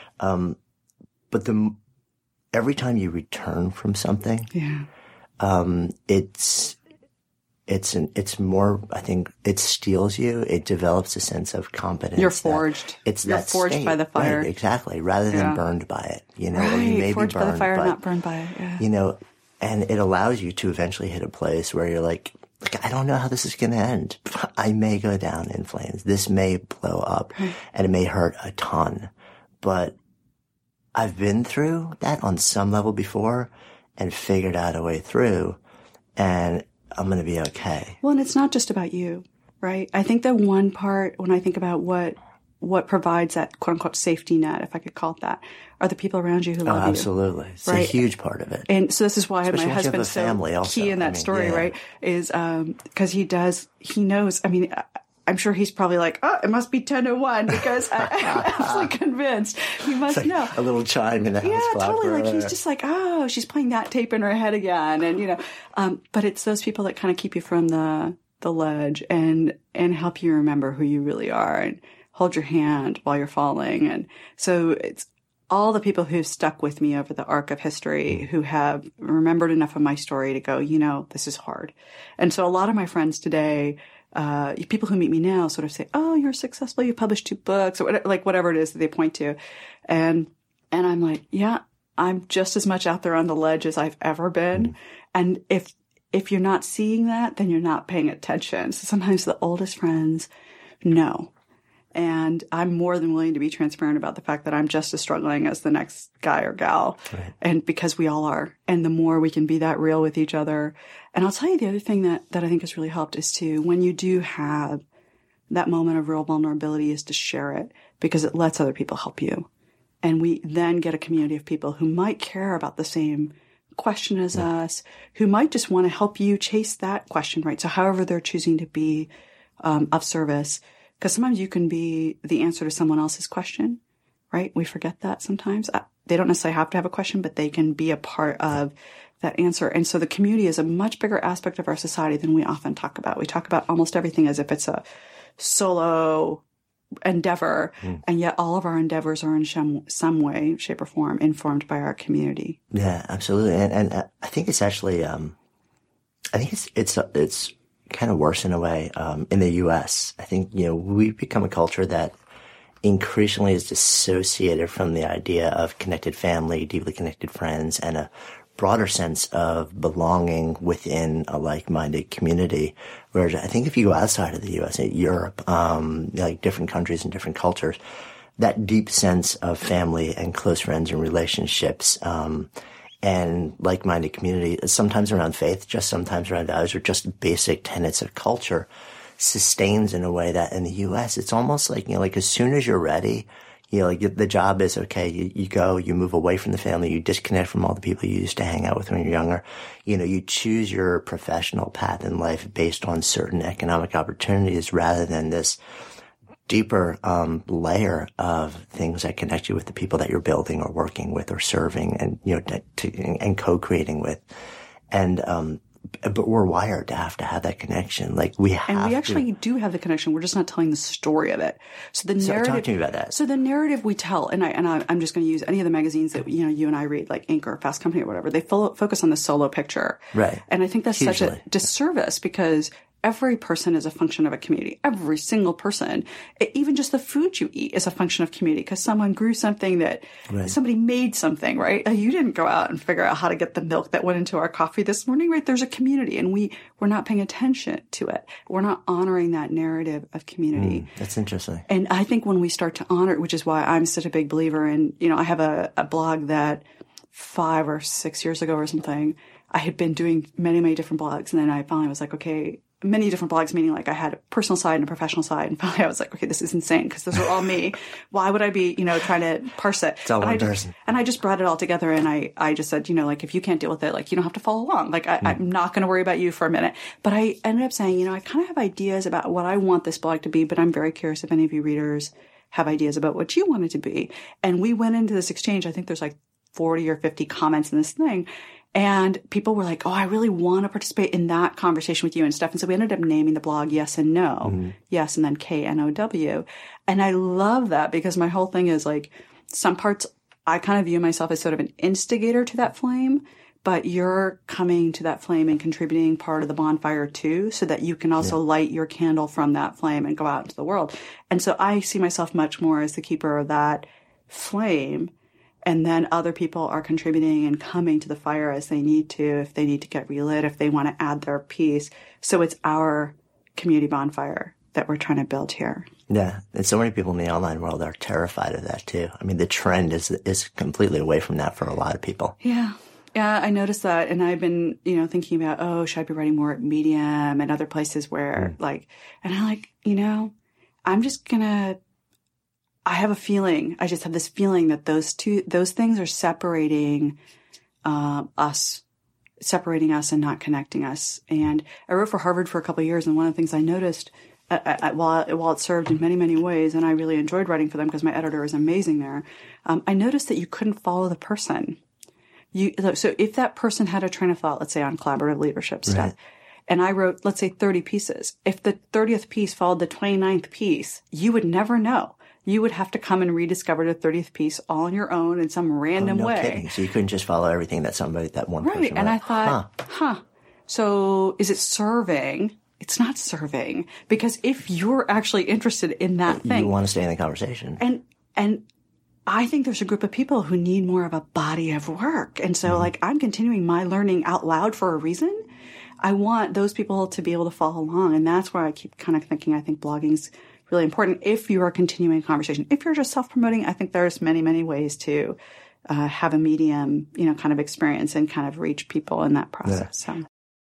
But every time you return from something, it's more, I think it steels you. It develops a sense of competence. You're forged. You're forged by the fire. Right, exactly. Rather than burned by it, you know, or you may forged be burned, by the fire, not burned by it. Yeah. You know, and it allows you to eventually hit a place where you're like, I don't know how this is going to end. I may go down in flames. This may blow up and it may hurt a ton, but I've been through that on some level before and figured out a way through. And I'm going to be okay. Well, and it's not just about you, right? I think the one part when I think about what provides that quote unquote safety net, if I could call it that, are the people around you who love you. Absolutely. It's a huge part of it. And so this is why especially my husband's so key in that story, right? Is, cause he knows, I mean, I'm sure he's probably like, oh, it must be 10:01 because I'm absolutely convinced he must know. A little chime in the house. Yeah, totally. Like he's just like, oh, she's playing that tape in her head again. And, but it's those people that kind of keep you from the ledge and help you remember who you really are and hold your hand while you're falling. And so it's all the people who've stuck with me over the arc of history who have remembered enough of my story to go, this is hard. And so a lot of my friends today, people who meet me now sort of say, oh, you're successful. You published 2 books or whatever it is that they point to. And I'm like, yeah, I'm just as much out there on the ledge as I've ever been. And if you're not seeing that, then you're not paying attention. So sometimes the oldest friends know. And I'm more than willing to be transparent about the fact that I'm just as struggling as the next guy or gal. Right. And because we all are. And the more we can be that real with each other. And I'll tell you the other thing that I think has really helped is to, when you do have that moment of real vulnerability, is to share it because it lets other people help you. And we then get a community of people who might care about the same question as us, who might just want to help you chase that question, right? So however they're choosing to be of service. Because sometimes you can be the answer to someone else's question, right? We forget that sometimes. They don't necessarily have to have a question, but they can be a part of that answer. And so the community is a much bigger aspect of our society than we often talk about. We talk about almost everything as if it's a solo endeavor, and yet all of our endeavors are in some way, shape, or form informed by our community. Yeah, absolutely. And I think it's actually, I think it's kind of worse in a way, in the U.S. I think, we've become a culture that increasingly is dissociated from the idea of connected family, deeply connected friends, and a broader sense of belonging within a like-minded community. Whereas I think if you go outside of the U.S., Europe, like different countries and different cultures, that deep sense of family and close friends and relationships, and like-minded community, sometimes around faith, just sometimes around values, or just basic tenets of culture, sustains in a way that in the U.S. it's almost like, like as soon as you're ready, the job is, okay, you go, you move away from the family, you disconnect from all the people you used to hang out with when you're younger. You choose your professional path in life based on certain economic opportunities rather than this deeper layer of things that connect you with the people that you're building or working with or serving and, and co-creating with. And, but we're wired to have that connection. Like we actually do have the connection. We're just not telling the story of it. So the narrative. Talk to me about that. So the narrative we tell, and I'm just going to use any of the magazines that you and I read, like Inc. or Fast Company or whatever. They focus on the solo picture, right? And I think that's such a disservice because every person is a function of a community. Every single person, even just the food you eat is a function of community because someone grew something that somebody made something, right? You didn't go out and figure out how to get the milk that went into our coffee this morning, right? There's a community and we're not paying attention to it. We're not honoring that narrative of community. That's interesting. And I think when we start to honor it, which is why I'm such a big believer in, I have a blog that 5 or 6 years ago or something, I had been doing many, many different blogs. And then I finally was like, okay, many different blogs, meaning like I had a personal side and a professional side. And finally I was like, okay, this is insane because those are all me. Why would I be, trying to parse it? It's all one person. And I just brought it all together and I just said, like, if you can't deal with it, like, you don't have to follow along. Like, I'm not going to worry about you for a minute. But I ended up saying, I kind of have ideas about what I want this blog to be, but I'm very curious if any of you readers have ideas about what you want it to be. And we went into this exchange. I think there's like 40 or 50 comments in this thing. And people were like, oh, I really want to participate in that conversation with you and stuff. And so we ended up naming the blog Yes and No. Yes, and then KNOW. And I love that because my whole thing is like some parts I kind of view myself as sort of an instigator to that flame, but you're coming to that flame and contributing part of the bonfire too, so that you can also light your candle from that flame and go out into the world. And so I see myself much more as the keeper of that flame. And then other people are contributing and coming to the fire as they need to, if they need to get relit, if they want to add their piece. So it's our community bonfire that we're trying to build here. Yeah. And so many people in the online world are terrified of that too. I mean, the trend is completely away from that for a lot of people. Yeah. Yeah, I noticed that. And I've been, thinking about, should I be writing more at Medium and other places where and I'm I'm just gonna, I have a feeling, I just have this feeling that those things are separating us and not connecting us. And I wrote for Harvard for a couple of years. And one of the things I noticed, while it served in many, many ways, and I really enjoyed writing for them because my editor is amazing there, I noticed that you couldn't follow the person. So if that person had a train of thought, let's say on collaborative leadership stuff, and I wrote, let's say 30 pieces, if the 30th piece followed the 29th piece, you would never know. You would have to come and rediscover the 30th piece all on your own in some random way. Kidding. So you couldn't just follow everything that one person wrote. And I thought, so is it serving? It's not serving, because if you're actually interested in that thing, you want to stay in the conversation. And I think there's a group of people who need more of a body of work. And so I'm continuing my learning out loud for a reason. I want those people to be able to follow along. And that's where I keep kind of thinking, I think blogging's really important if you are continuing a conversation. If you're just self-promoting, I think there's many, many ways to have a Medium, kind of experience and kind of reach people in that process. Yeah. So.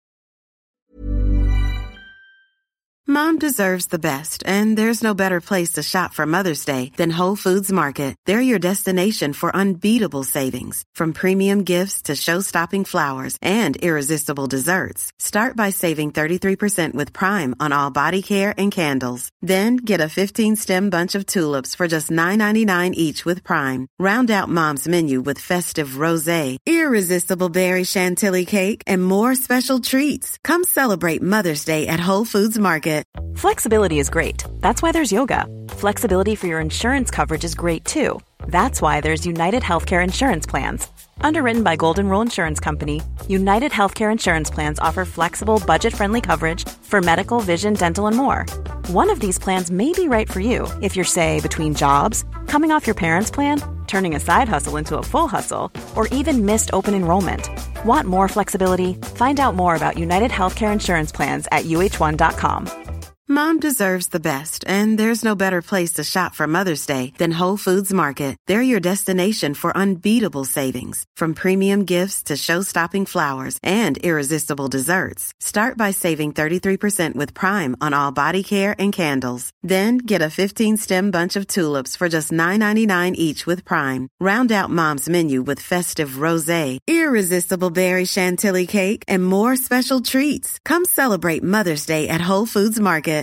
Mom deserves the best, and there's no better place to shop for Mother's Day than Whole Foods Market. They're your destination for unbeatable savings, from premium gifts to show-stopping flowers and irresistible desserts. Start by saving 33% with Prime on all body care and candles. Then get a 15-stem bunch of tulips for just $9.99 each with Prime. Round out Mom's menu with festive rosé, irresistible berry chantilly cake, and more special treats. Come celebrate Mother's Day at Whole Foods Market. Flexibility is great. That's why there's yoga. Flexibility for your insurance coverage is great too. That's why there's United Healthcare Insurance Plans. Underwritten by Golden Rule Insurance Company, United Healthcare Insurance Plans offer flexible, budget-friendly coverage for medical, vision, dental, and more. One of these plans may be right for you if you're, say, between jobs, coming off your parents' plan, turning a side hustle into a full hustle, or even missed open enrollment. Want more flexibility? Find out more about United Healthcare Insurance Plans at uh1.com. Mom deserves the best, and there's no better place to shop for Mother's Day than Whole Foods Market. They're your destination for unbeatable savings, from premium gifts to show-stopping flowers and irresistible desserts. Start by saving 33% with Prime on all body care and candles. Then get a 15-stem bunch of tulips for just $9.99 each with Prime. Round out Mom's menu with festive rosé, irresistible berry chantilly cake, and more special treats. Come celebrate Mother's Day at Whole Foods Market.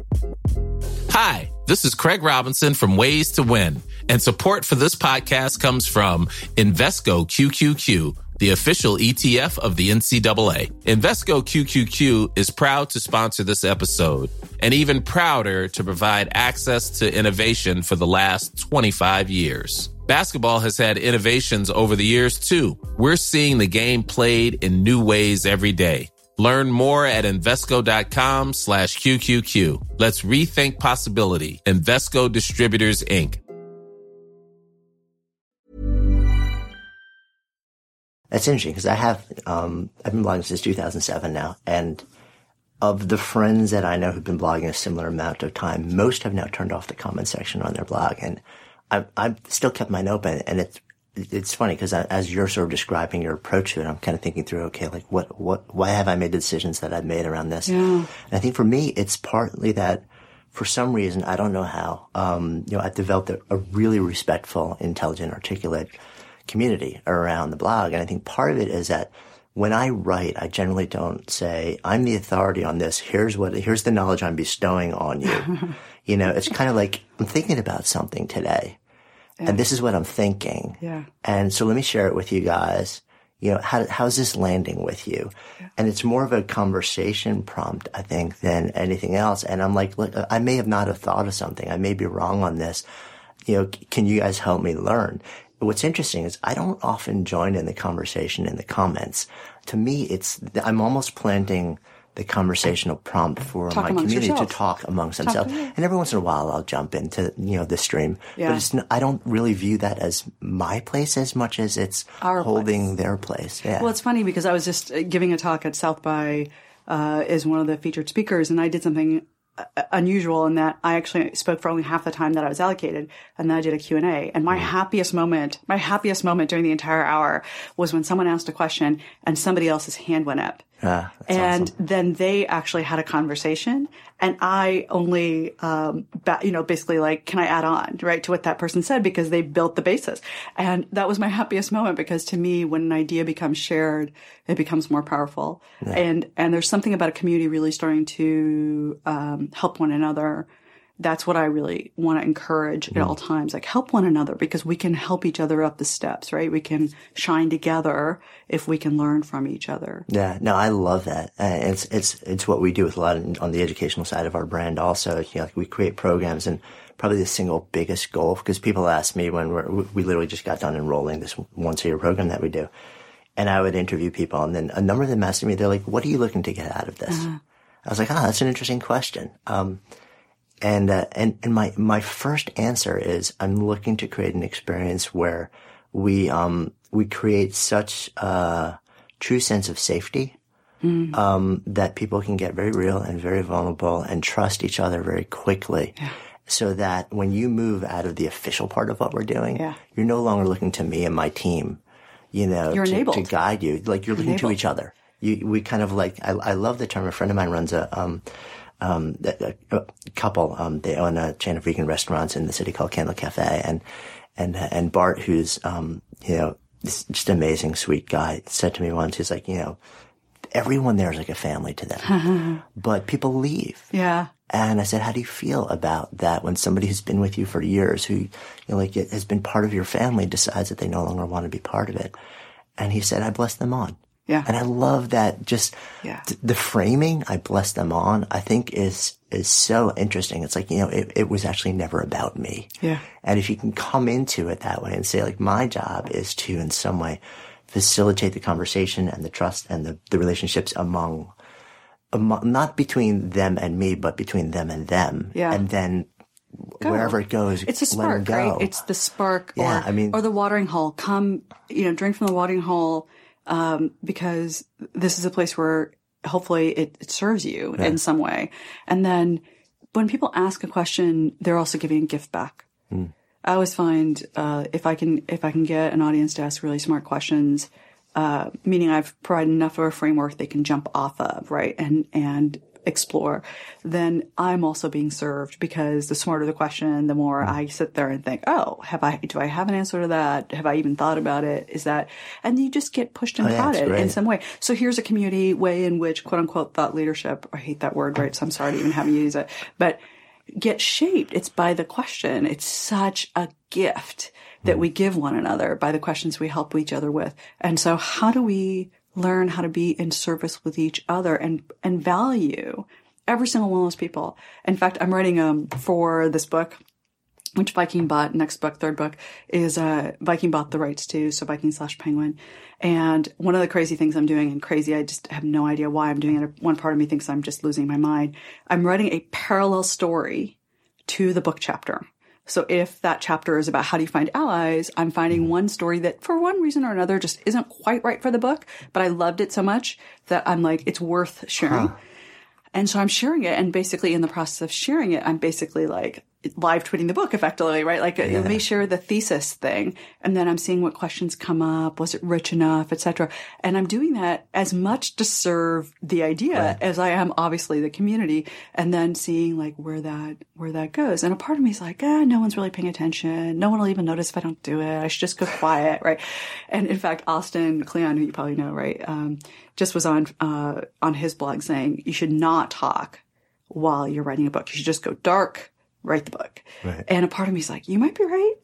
Hi, this is Craig Robinson from Ways to Win, and support for this podcast comes from Invesco QQQ, the official ETF of the NCAA. Invesco QQQ is proud to sponsor this episode, and even prouder to provide access to innovation for the last 25 years. Basketball has had innovations over the years, too. We're seeing the game played in new ways every day. Learn more at Invesco.com/QQQ. Let's rethink possibility. Invesco Distributors, Inc. That's interesting because I've been blogging since 2007 now, and of the friends that I know who've been blogging a similar amount of time, most have now turned off the comment section on their blog, and I've still kept mine open, and it's funny because as you're sort of describing your approach to it, I'm kind of thinking through, okay, like why have I made the decisions that I've made around this? Yeah. And I think for me, it's partly that for some reason, I don't know how, I've developed a really respectful, intelligent, articulate community around the blog. And I think part of it is that when I write, I generally don't say, I'm the authority on this. Here's the knowledge I'm bestowing on you. It's kind of like I'm thinking about something today. Yeah. And this is what I'm thinking. Yeah. And so let me share it with you guys. How's this landing with you? Yeah. And it's more of a conversation prompt, I think, than anything else. And I'm like, look, I may have not have thought of something. I may be wrong on this. Can you guys help me learn? What's interesting is I don't often join in the conversation in the comments. To me, I'm almost planting the conversational prompt for my community to talk amongst themselves. And every once in a while I'll jump into, the stream. Yeah. But I don't really view that as my place as much as it's holding their place. Yeah. Well, it's funny because I was just giving a talk at South by as one of the featured speakers, and I did something unusual in that I actually spoke for only half the time that I was allocated, and then I did a Q&A. And my happiest moment during the entire hour was when someone asked a question and somebody else's hand went up. And awesome. Then they actually had a conversation, and I only, basically like, can I add on, right, to what that person said, because they built the basis. And that was my happiest moment, because to me, when an idea becomes shared, it becomes more powerful. Yeah. And there's something about a community really starting to help one another. That's what I really want to encourage at all times. Like, help one another, because we can help each other up the steps, right? We can shine together if we can learn from each other. Yeah, no, I love that. It's what we do with a lot on the educational side of our brand also. You know, like, we create programs, and probably the single biggest goal, because people ask me when we literally just got done enrolling this once-a-year program that we do. And I would interview people, and then a number of them asked me, they're like, what are you looking to get out of this? I was like, that's an interesting question. And my first answer is, I'm looking to create an experience where we create such a true sense of safety, that people can get very real and very vulnerable and trust each other very quickly. Yeah. So that when you move out of the official part of what we're doing, you're no longer looking to me and my team, to guide you. Like, you're looking to each other. We kind of like, I love the term. A friend of mine runs a couple, they own a chain of vegan restaurants in the city called Candle Cafe, and Bart, who's, this just amazing, sweet guy, said to me once, he's like, everyone there is like a family to them, but people leave. Yeah. And I said, how do you feel about that when somebody who's been with you for years, who, has been part of your family, decides that they no longer want to be part of it? And he said, I bless them on. Yeah. And I love that, just the framing, I bless them on, I think is so interesting. It's like, it was actually never about me. Yeah. And if you can come into it that way and say, like, my job is to, in some way, facilitate the conversation and the trust and the relationships among, not between them and me, but between them and them. Yeah. And then wherever it goes, it's a spark, right? It's the spark, or the watering hole. Come, drink from the watering hole. Because this is a place where hopefully it serves you in some way. And then when people ask a question, they're also giving a gift back. I always find, if I can get an audience to ask really smart questions, meaning I've provided enough of a framework they can jump off of, right? And explore, then I'm also being served, because the smarter the question, the more I sit there and think, do I have an answer to that? Have I even thought about it? Is that, and you just get pushed and prodded in some way. So here's a community way in which, quote unquote, thought leadership, I hate that word, right? So I'm sorry to even have you use it, but get shaped. It's by the question. It's such a gift that we give one another by the questions we help each other with. And so how do we learn how to be in service with each other and value every single one of those people? In fact, I'm writing for this book, which Viking bought, next book, third book, is Viking bought the rights to, so Viking/Penguin. And one of the crazy things I'm doing, and crazy, I just have no idea why I'm doing it. One part of me thinks I'm just losing my mind. I'm writing a parallel story to the book chapter. So if that chapter is about how do you find allies, I'm finding one story that for one reason or another just isn't quite right for the book, but I loved it so much that I'm like, it's worth sharing. And so I'm sharing it, and basically in the process of sharing it, I'm basically like live tweeting the book effectively, right? Like, let me share the thesis thing, and then I'm seeing what questions come up. Was it rich enough, etc. And I'm doing that as much to serve the idea as I am obviously the community, and then seeing like where that goes. And a part of me is like, no one's really paying attention. No one will even notice if I don't do it. I should just go quiet, right? And in fact, Austin Kleon, who you probably know, right, just was on his blog saying you should not talk while you're writing a book. You should just go dark. Write the book. Right. And a part of me is like, you might be right.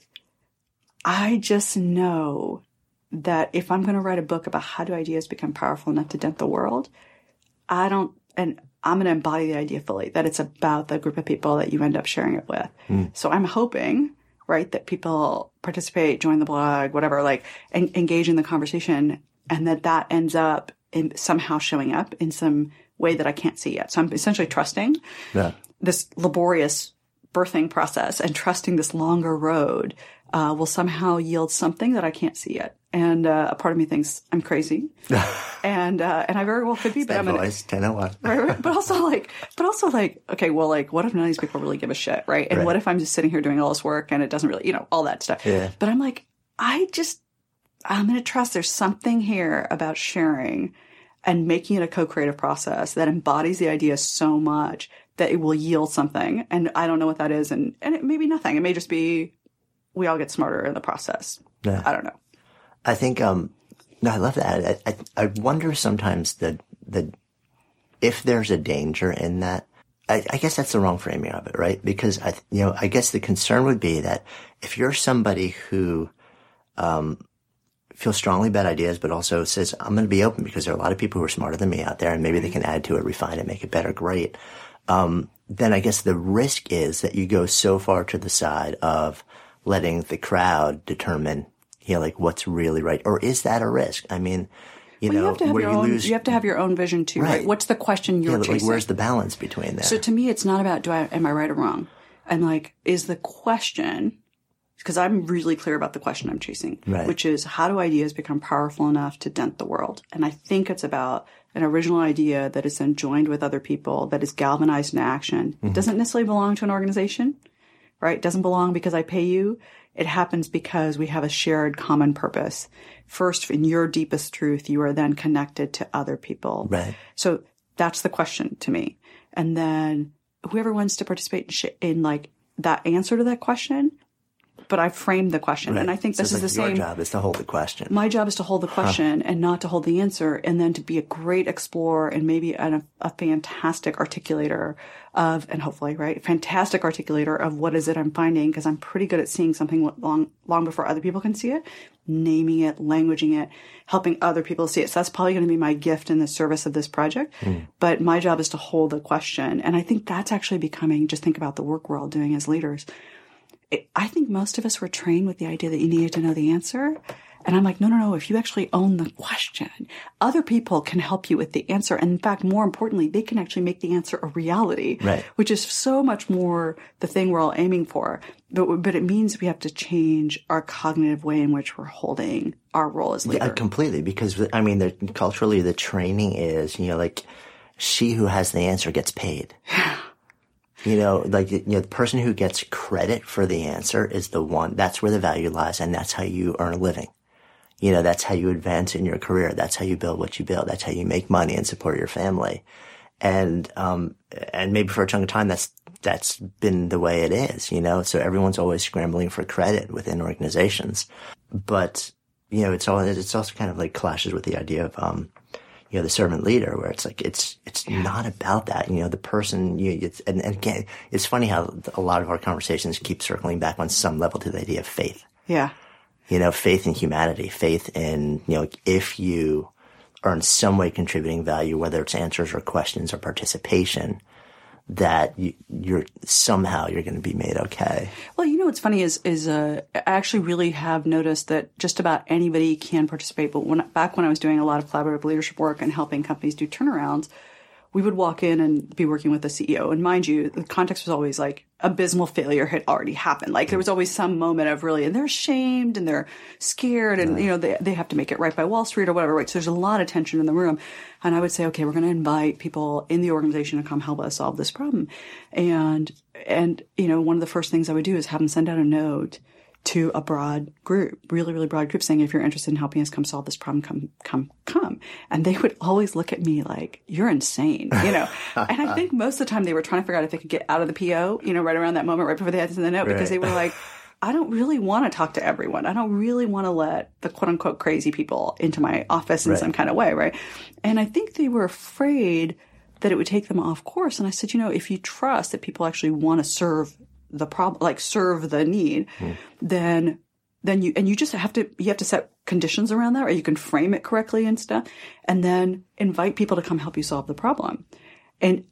I just know that if I'm going to write a book about how do ideas become powerful enough to dent the world, and I'm going to embody the idea fully, that it's about the group of people that you end up sharing it with. So I'm hoping, right, that people participate, join the blog, whatever, like, and engage in the conversation, and that ends up in somehow showing up in some way that I can't see yet. So I'm essentially trusting this laborious birthing process and trusting this longer road will somehow yield something that I can't see yet. And a part of me thinks I'm crazy, and I very well could be. But I'm voice 1001. Right. But also like, okay, well, like, what if none of these people really give a shit, right? And what if I'm just sitting here doing all this work and it doesn't really, all that stuff. Yeah. But I'm like, I'm going to trust there's something here about sharing and making it a co-creative process that embodies the idea so much that it will yield something. And I don't know what that is, and it may be nothing. It may just be we all get smarter in the process. Yeah. I don't know. I think, I love that. I wonder sometimes that if there's a danger in that, I guess that's the wrong framing of it, right? Because I guess the concern would be that if you're somebody who, feels strongly about ideas, but also says, I'm going to be open because there are a lot of people who are smarter than me out there and maybe they can add to it, refine it, make it better, great. Then I guess the risk is that you go so far to the side of letting the crowd determine, like what's really right. Or is that a risk? I mean, you have to have you have to have your own vision too, right? What's the question you're chasing? Like, where's the balance between that? So to me, it's not about, am I right or wrong? And like, is the question, because I'm really clear about the question I'm chasing, which is how do ideas become powerful enough to dent the world? And I think it's about an original idea that is then joined with other people, that is galvanized in action. It doesn't necessarily belong to an organization, right? It doesn't belong because I pay you. It happens because we have a shared common purpose. First, in your deepest truth, you are then connected to other people. Right. So that's the question to me. And then whoever wants to participate in like that answer to that question, but I framed the question. And I think this is the same. Your job is to hold the question. My job is to hold the question and not to hold the answer, and then to be a great explorer and maybe a fantastic articulator of, and hopefully, fantastic articulator of what is it I'm finding, because I'm pretty good at seeing something long before other people can see it, naming it, languaging it, helping other people see it. So that's probably going to be my gift in the service of this project. But my job is to hold the question. And I think that's actually becoming, just think about the work we're all doing as leaders. I think most of us were trained with the idea that you needed to know the answer. And I'm like, no. If you actually own the question, other people can help you with the answer. And in fact, more importantly, they can actually make the answer a reality, which is so much more the thing we're all aiming for. But it means we have to change our cognitive way in which we're holding our role as leader. Yeah, completely. Because, I mean, culturally, the training is, like, she who has the answer gets paid. The person who gets credit for the answer is the one, that's where the value lies, and that's how you earn a living. That's how you advance in your career. That's how you build what you build. That's how you make money and support your family. And maybe for a chunk of time, that's been the way it is, so everyone's always scrambling for credit within organizations. But, it's also kind of like clashes with the idea of, the servant leader, where it's like, it's not about that. The person, and again, it's funny how a lot of our conversations keep circling back on some level to the idea of faith. Yeah. Faith in humanity, faith in, if you are in some way contributing value, whether it's answers or questions or participation, that you're going to be made okay. Well, what's funny is I actually really have noticed that just about anybody can participate. But back when I was doing a lot of collaborative leadership work and helping companies do turnarounds, we would walk in and be working with the CEO. And mind you, the context was always like abysmal failure had already happened. Like there was always some moment of really, and they're ashamed and they're scared and, they have to make it right by Wall Street or whatever, right? So there's a lot of tension in the room. And I would say, okay, we're going to invite people in the organization to come help us solve this problem. And one of the first things I would do is have them send out a note to a broad group, really, really broad group, saying, if you're interested in helping us come solve this problem, come. And they would always look at me like, you're insane, And I think most of the time they were trying to figure out if they could get out of the PO, right around that moment, right before they had to send the note, because they were like, I don't really want to talk to everyone. I don't really want to let the quote unquote crazy people into my office in some kind of way, right? And I think they were afraid that it would take them off course. And I said, if you trust that people actually want to serve the problem, like serve the need, then you just have to set conditions around that, or you can frame it correctly and stuff, and then invite people to come help you solve the problem, and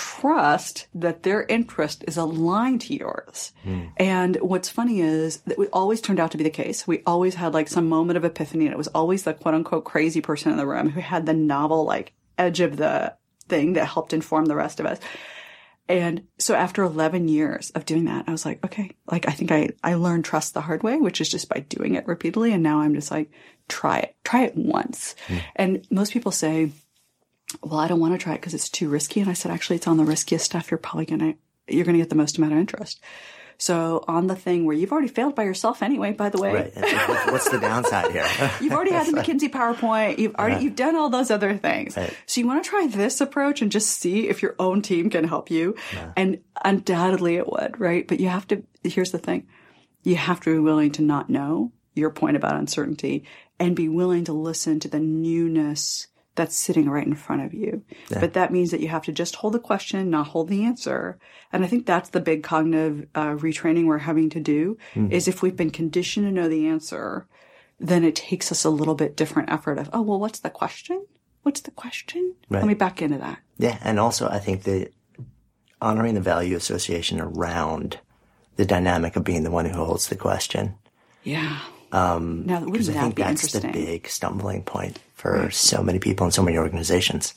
trust that their interest is aligned to yours. And what's funny is that it always turned out to be the case. We always had like some moment of epiphany, and it was always the quote unquote crazy person in the room who had the novel like edge of the thing that helped inform the rest of us. And so after 11 years of doing that, I was like, okay, like, I think I learned trust the hard way, which is just by doing it repeatedly. And now I'm just like, try it once. And most people say, well, I don't want to try it because it's too risky. And I said, actually, it's on the riskiest stuff. You're going to get the most amount of interest. So on the thing where you've already failed by yourself anyway, by the way. Right. What's the downside here? You've already had the McKinsey PowerPoint. You've done all those other things. Right. So you want to try this approach and just see if your own team can help you. Yeah. And undoubtedly it would, right? But here's the thing. You have to be willing to not know your point about uncertainty and be willing to listen to the newness that's sitting right in front of you. Yeah. But that means that you have to just hold the question, not hold the answer. And I think that's the big cognitive retraining we're having to do is if we've been conditioned to know the answer, then it takes us a little bit different effort of, oh, well, what's the question? What's the question? Right. Let me back into that. Yeah. And also I think that honoring the value association around the dynamic of being the one who holds the question. Yeah. Now, because I think that's the big stumbling point for so many people in so many organizations.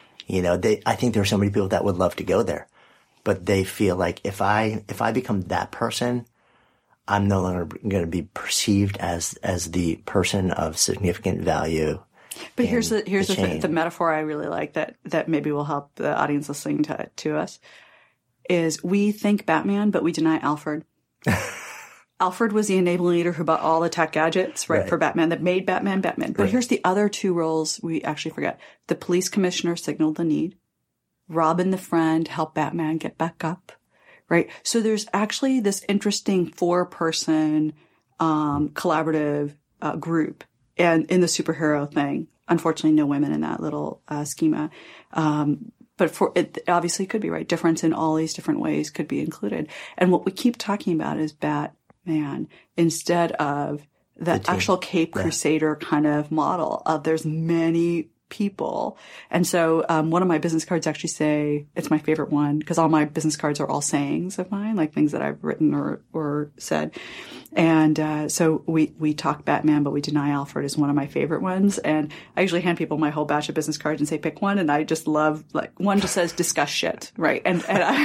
I think there are so many people that would love to go there, but they feel like if I become that person, I'm no longer going to be perceived as the person of significant value. But here's the metaphor I really like that maybe will help the audience listening to us is we think Batman, but we deny Alfred. Alfred was the enabling leader who bought all the tech gadgets, right, for Batman, that made Batman Batman. But here's the other two roles we actually forget. The police commissioner signaled the need. Robin the friend helped Batman get back up, right? So there's actually this interesting 4-person collaborative group and in the superhero thing. Unfortunately, no women in that little schema. But it obviously could be, right? Difference in all these different ways could be included. And what we keep talking about is Batman instead of the actual Cape Crusader kind of model of there's many people. And so one of my business cards actually say, it's my favorite one because all my business cards are all sayings of mine, like things that I've written or said. And so we talk Batman, but we deny Alfred is one of my favorite ones. And I usually hand people my whole batch of business cards and say, pick one. And I just love, like, one just says discuss shit, right? And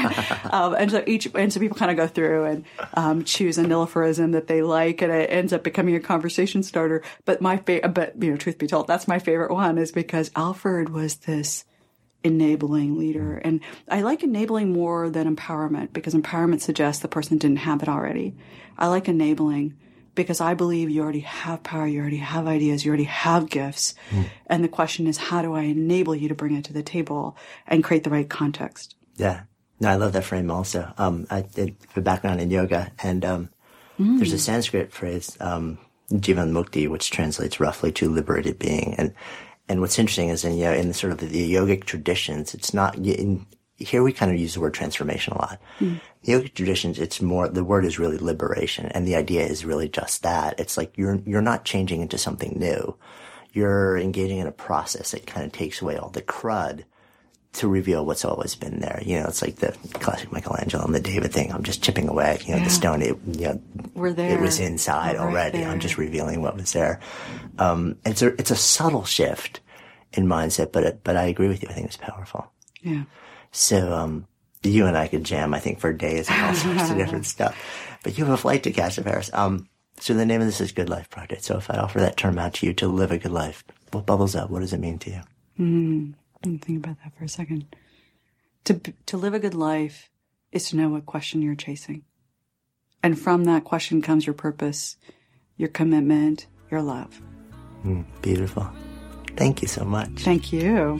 so people kind of go through and choose a Nilüferism that they like, and it ends up becoming a conversation starter. But truth be told, that's my favorite one is because Alfred was this enabling leader. And I like enabling more than empowerment because empowerment suggests the person didn't have it already. I like enabling because I believe you already have power, you already have ideas, you already have gifts. And the question is, how do I enable you to bring it to the table and create the right context? Yeah. No, I love that frame also. I did a background in yoga and there's a Sanskrit phrase, Jivan Mukti, which translates roughly to liberated being. And what's interesting is in sort of the yogic traditions, it's not here we kind of use the word transformation a lot. The yogic traditions, it's more, the word is really liberation. And the idea is really just that. It's like you're not changing into something new. You're engaging in a process that kind of takes away all the crud to reveal what's always been there. It's like the classic Michelangelo and the David thing. I'm just chipping away, the stone. We're there. It was inside already. There. I'm just revealing what was there. It's a subtle shift in mindset, but I agree with you. I think it's powerful. Yeah. So, you and I could jam, I think, for days and all sorts of different stuff. But you have a flight to catch to Paris. So the name of this is Good Life Project. So if I offer that term out to you, to live a good life, what bubbles up? What does it mean to you? Think about that for a second. To live a good life is to know what question you're chasing. And from that question comes your purpose, your commitment, your love. Beautiful. Thank you so much. Thank you.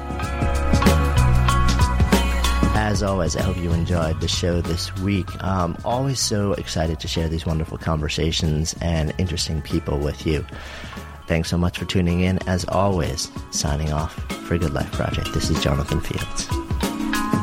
As always, I hope you enjoyed the show this week. Always so excited to share these wonderful conversations and interesting people with you. Thanks so much for tuning in. As always, signing off for Good Life Project. This is Jonathan Fields.